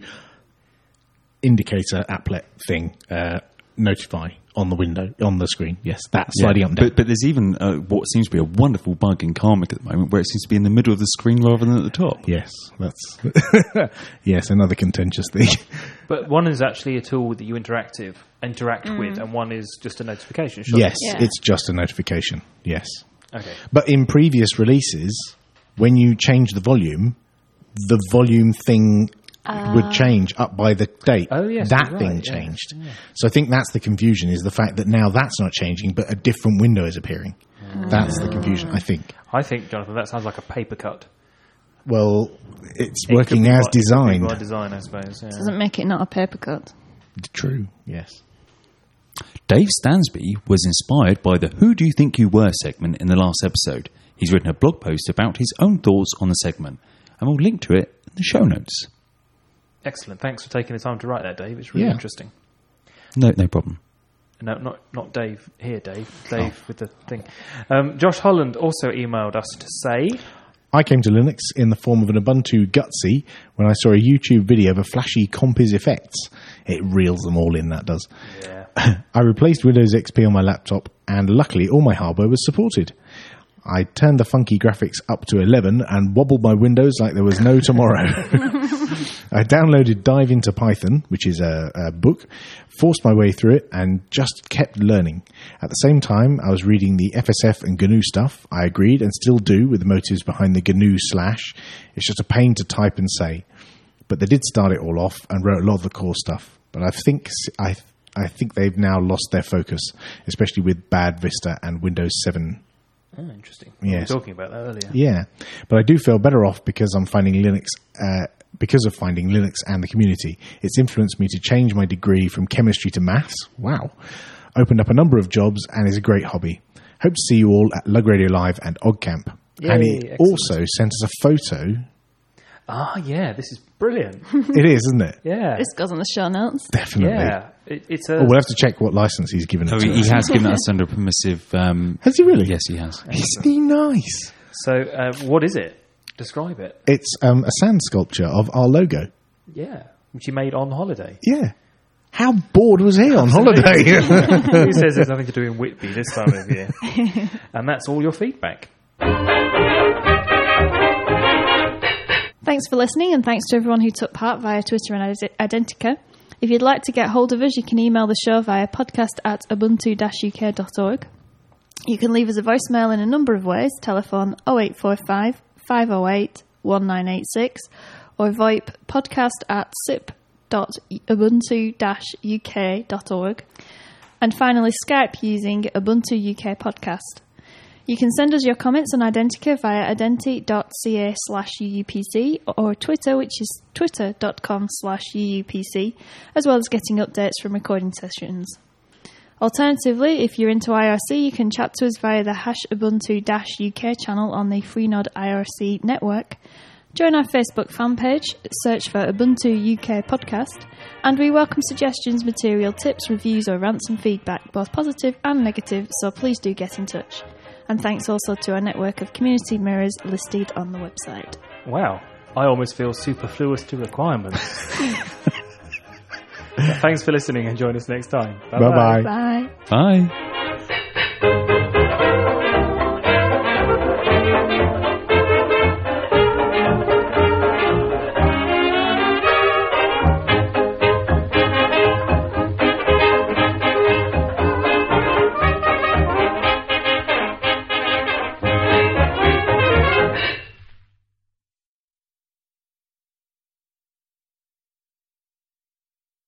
S2: indicator applet thing, uh, notify on the window, on the screen. Yes, that
S5: Yeah,
S2: sliding up and down.
S5: But, but there's even uh, what seems to be a wonderful bug in Karmic at the moment where it seems to be in the middle of the screen rather than at the top.
S2: Yes, that's yes, another contentious thing.
S3: But one is actually a tool that you interactive interact with, and one is just a notification. Surely.
S2: Yes,
S1: Yeah.
S2: it's just a notification. Yes.
S3: Okay.
S2: But in previous releases, when you change the volume, the volume thing would change up by the date.
S3: Oh, yes,
S2: that
S3: you're
S2: thing
S3: right, yeah.
S2: changed. So I think that's the confusion, is the fact that now that's not changing, but a different window is appearing. That's the confusion, I think.
S3: I think, Jonathan, that sounds like a paper cut.
S2: Well, it's
S3: It could
S2: working
S3: be
S2: as
S3: by- it could be
S2: designed.
S3: by design, I suppose. Yeah.
S1: Doesn't make it not a paper cut.
S2: True, yes.
S5: Dave Stansby was inspired by the Who Do You Think You Were segment in the last episode. He's written a blog post about his own thoughts on the segment, and we'll link to it in the show notes.
S3: Excellent. Thanks for taking the time to write that, Dave. It's really
S2: Yeah.
S3: interesting.
S5: No, no problem.
S3: No, not not Dave here, Dave. Dave with the thing. Um, Josh Holland also emailed us to say,
S2: I came to Linux in the form of an Ubuntu Gutsy when I saw a YouTube video of a flashy Compiz effects. It reels them all in, that does.
S3: yeah,
S2: I replaced Windows X P on my laptop, and luckily all my hardware was supported. I turned the funky graphics up to eleven and wobbled my Windows like there was no tomorrow. I downloaded Dive into Python, which is a, a book, forced my way through it, and just kept learning. At the same time, I was reading the F S F and G N U stuff. I agreed, and still do, with the motives behind the G N U slash. It's just a pain to type and say. But they did start it all off and wrote a lot of the core stuff. But I think I I think they've now lost their focus, especially with Bad Vista and Windows seven.
S3: oh, interesting. We
S2: Yes.
S3: were talking about that earlier.
S2: Yeah, but I do feel better off because I'm finding Linux, uh, because of finding Linux and the community. It's influenced me to change my degree from chemistry to maths. Wow. Opened up a number of jobs and is a great hobby. Hope to see you all at Lug Radio Live and OggCamp.
S3: Yay,
S2: and he
S3: excellent.
S2: also sent us a photo.
S3: Ah, yeah, this is brilliant.
S2: It is, isn't it?
S3: Yeah,
S1: This goes on the show notes.
S2: Definitely.
S3: yeah. It, it's a.
S2: Oh, we'll have to check what license he's given
S5: Oh,
S2: it to
S5: he, he
S2: us.
S5: has given us under permissive. Um,
S2: Has he really?
S5: Yes, he has.
S2: Isn't he nice?
S3: So, uh, what is it? Describe it.
S2: It's um, a sand sculpture of our logo.
S3: Yeah, which you made on holiday.
S2: Yeah. How bored was he on holiday?
S3: Who says there's nothing to do in Whitby this time of year? And that's all your feedback.
S1: Thanks for listening, and thanks to everyone who took part via Twitter and Id- Identica. If you'd like to get hold of us, you can email the show via podcast at ubuntu dash u k dot org. You can leave us a voicemail in a number of ways: telephone oh eight four five, five oh eight, one nine eight six, or VoIP podcast at sip dot ubuntu dash u k dot org. And finally, Skype using Ubuntu U K Podcast. You can send us your comments on Identica via identi.ca slash UUPC or Twitter, which is twitter.com slash UUPC, as well as getting updates from recording sessions. Alternatively, if you're into I R C, you can chat to us via the hash Ubuntu-U K channel on the Freenode I R C network. Join our Facebook fan page, search for Ubuntu U K Podcast, and we welcome suggestions, material, tips, reviews or rants and feedback, both positive and negative, so please do get in touch. And thanks also to our network of community mirrors listed on the website.
S3: Wow, I almost feel superfluous to requirements. Thanks for listening and join us next time.
S2: Bye-bye.
S1: Bye.
S5: Bye.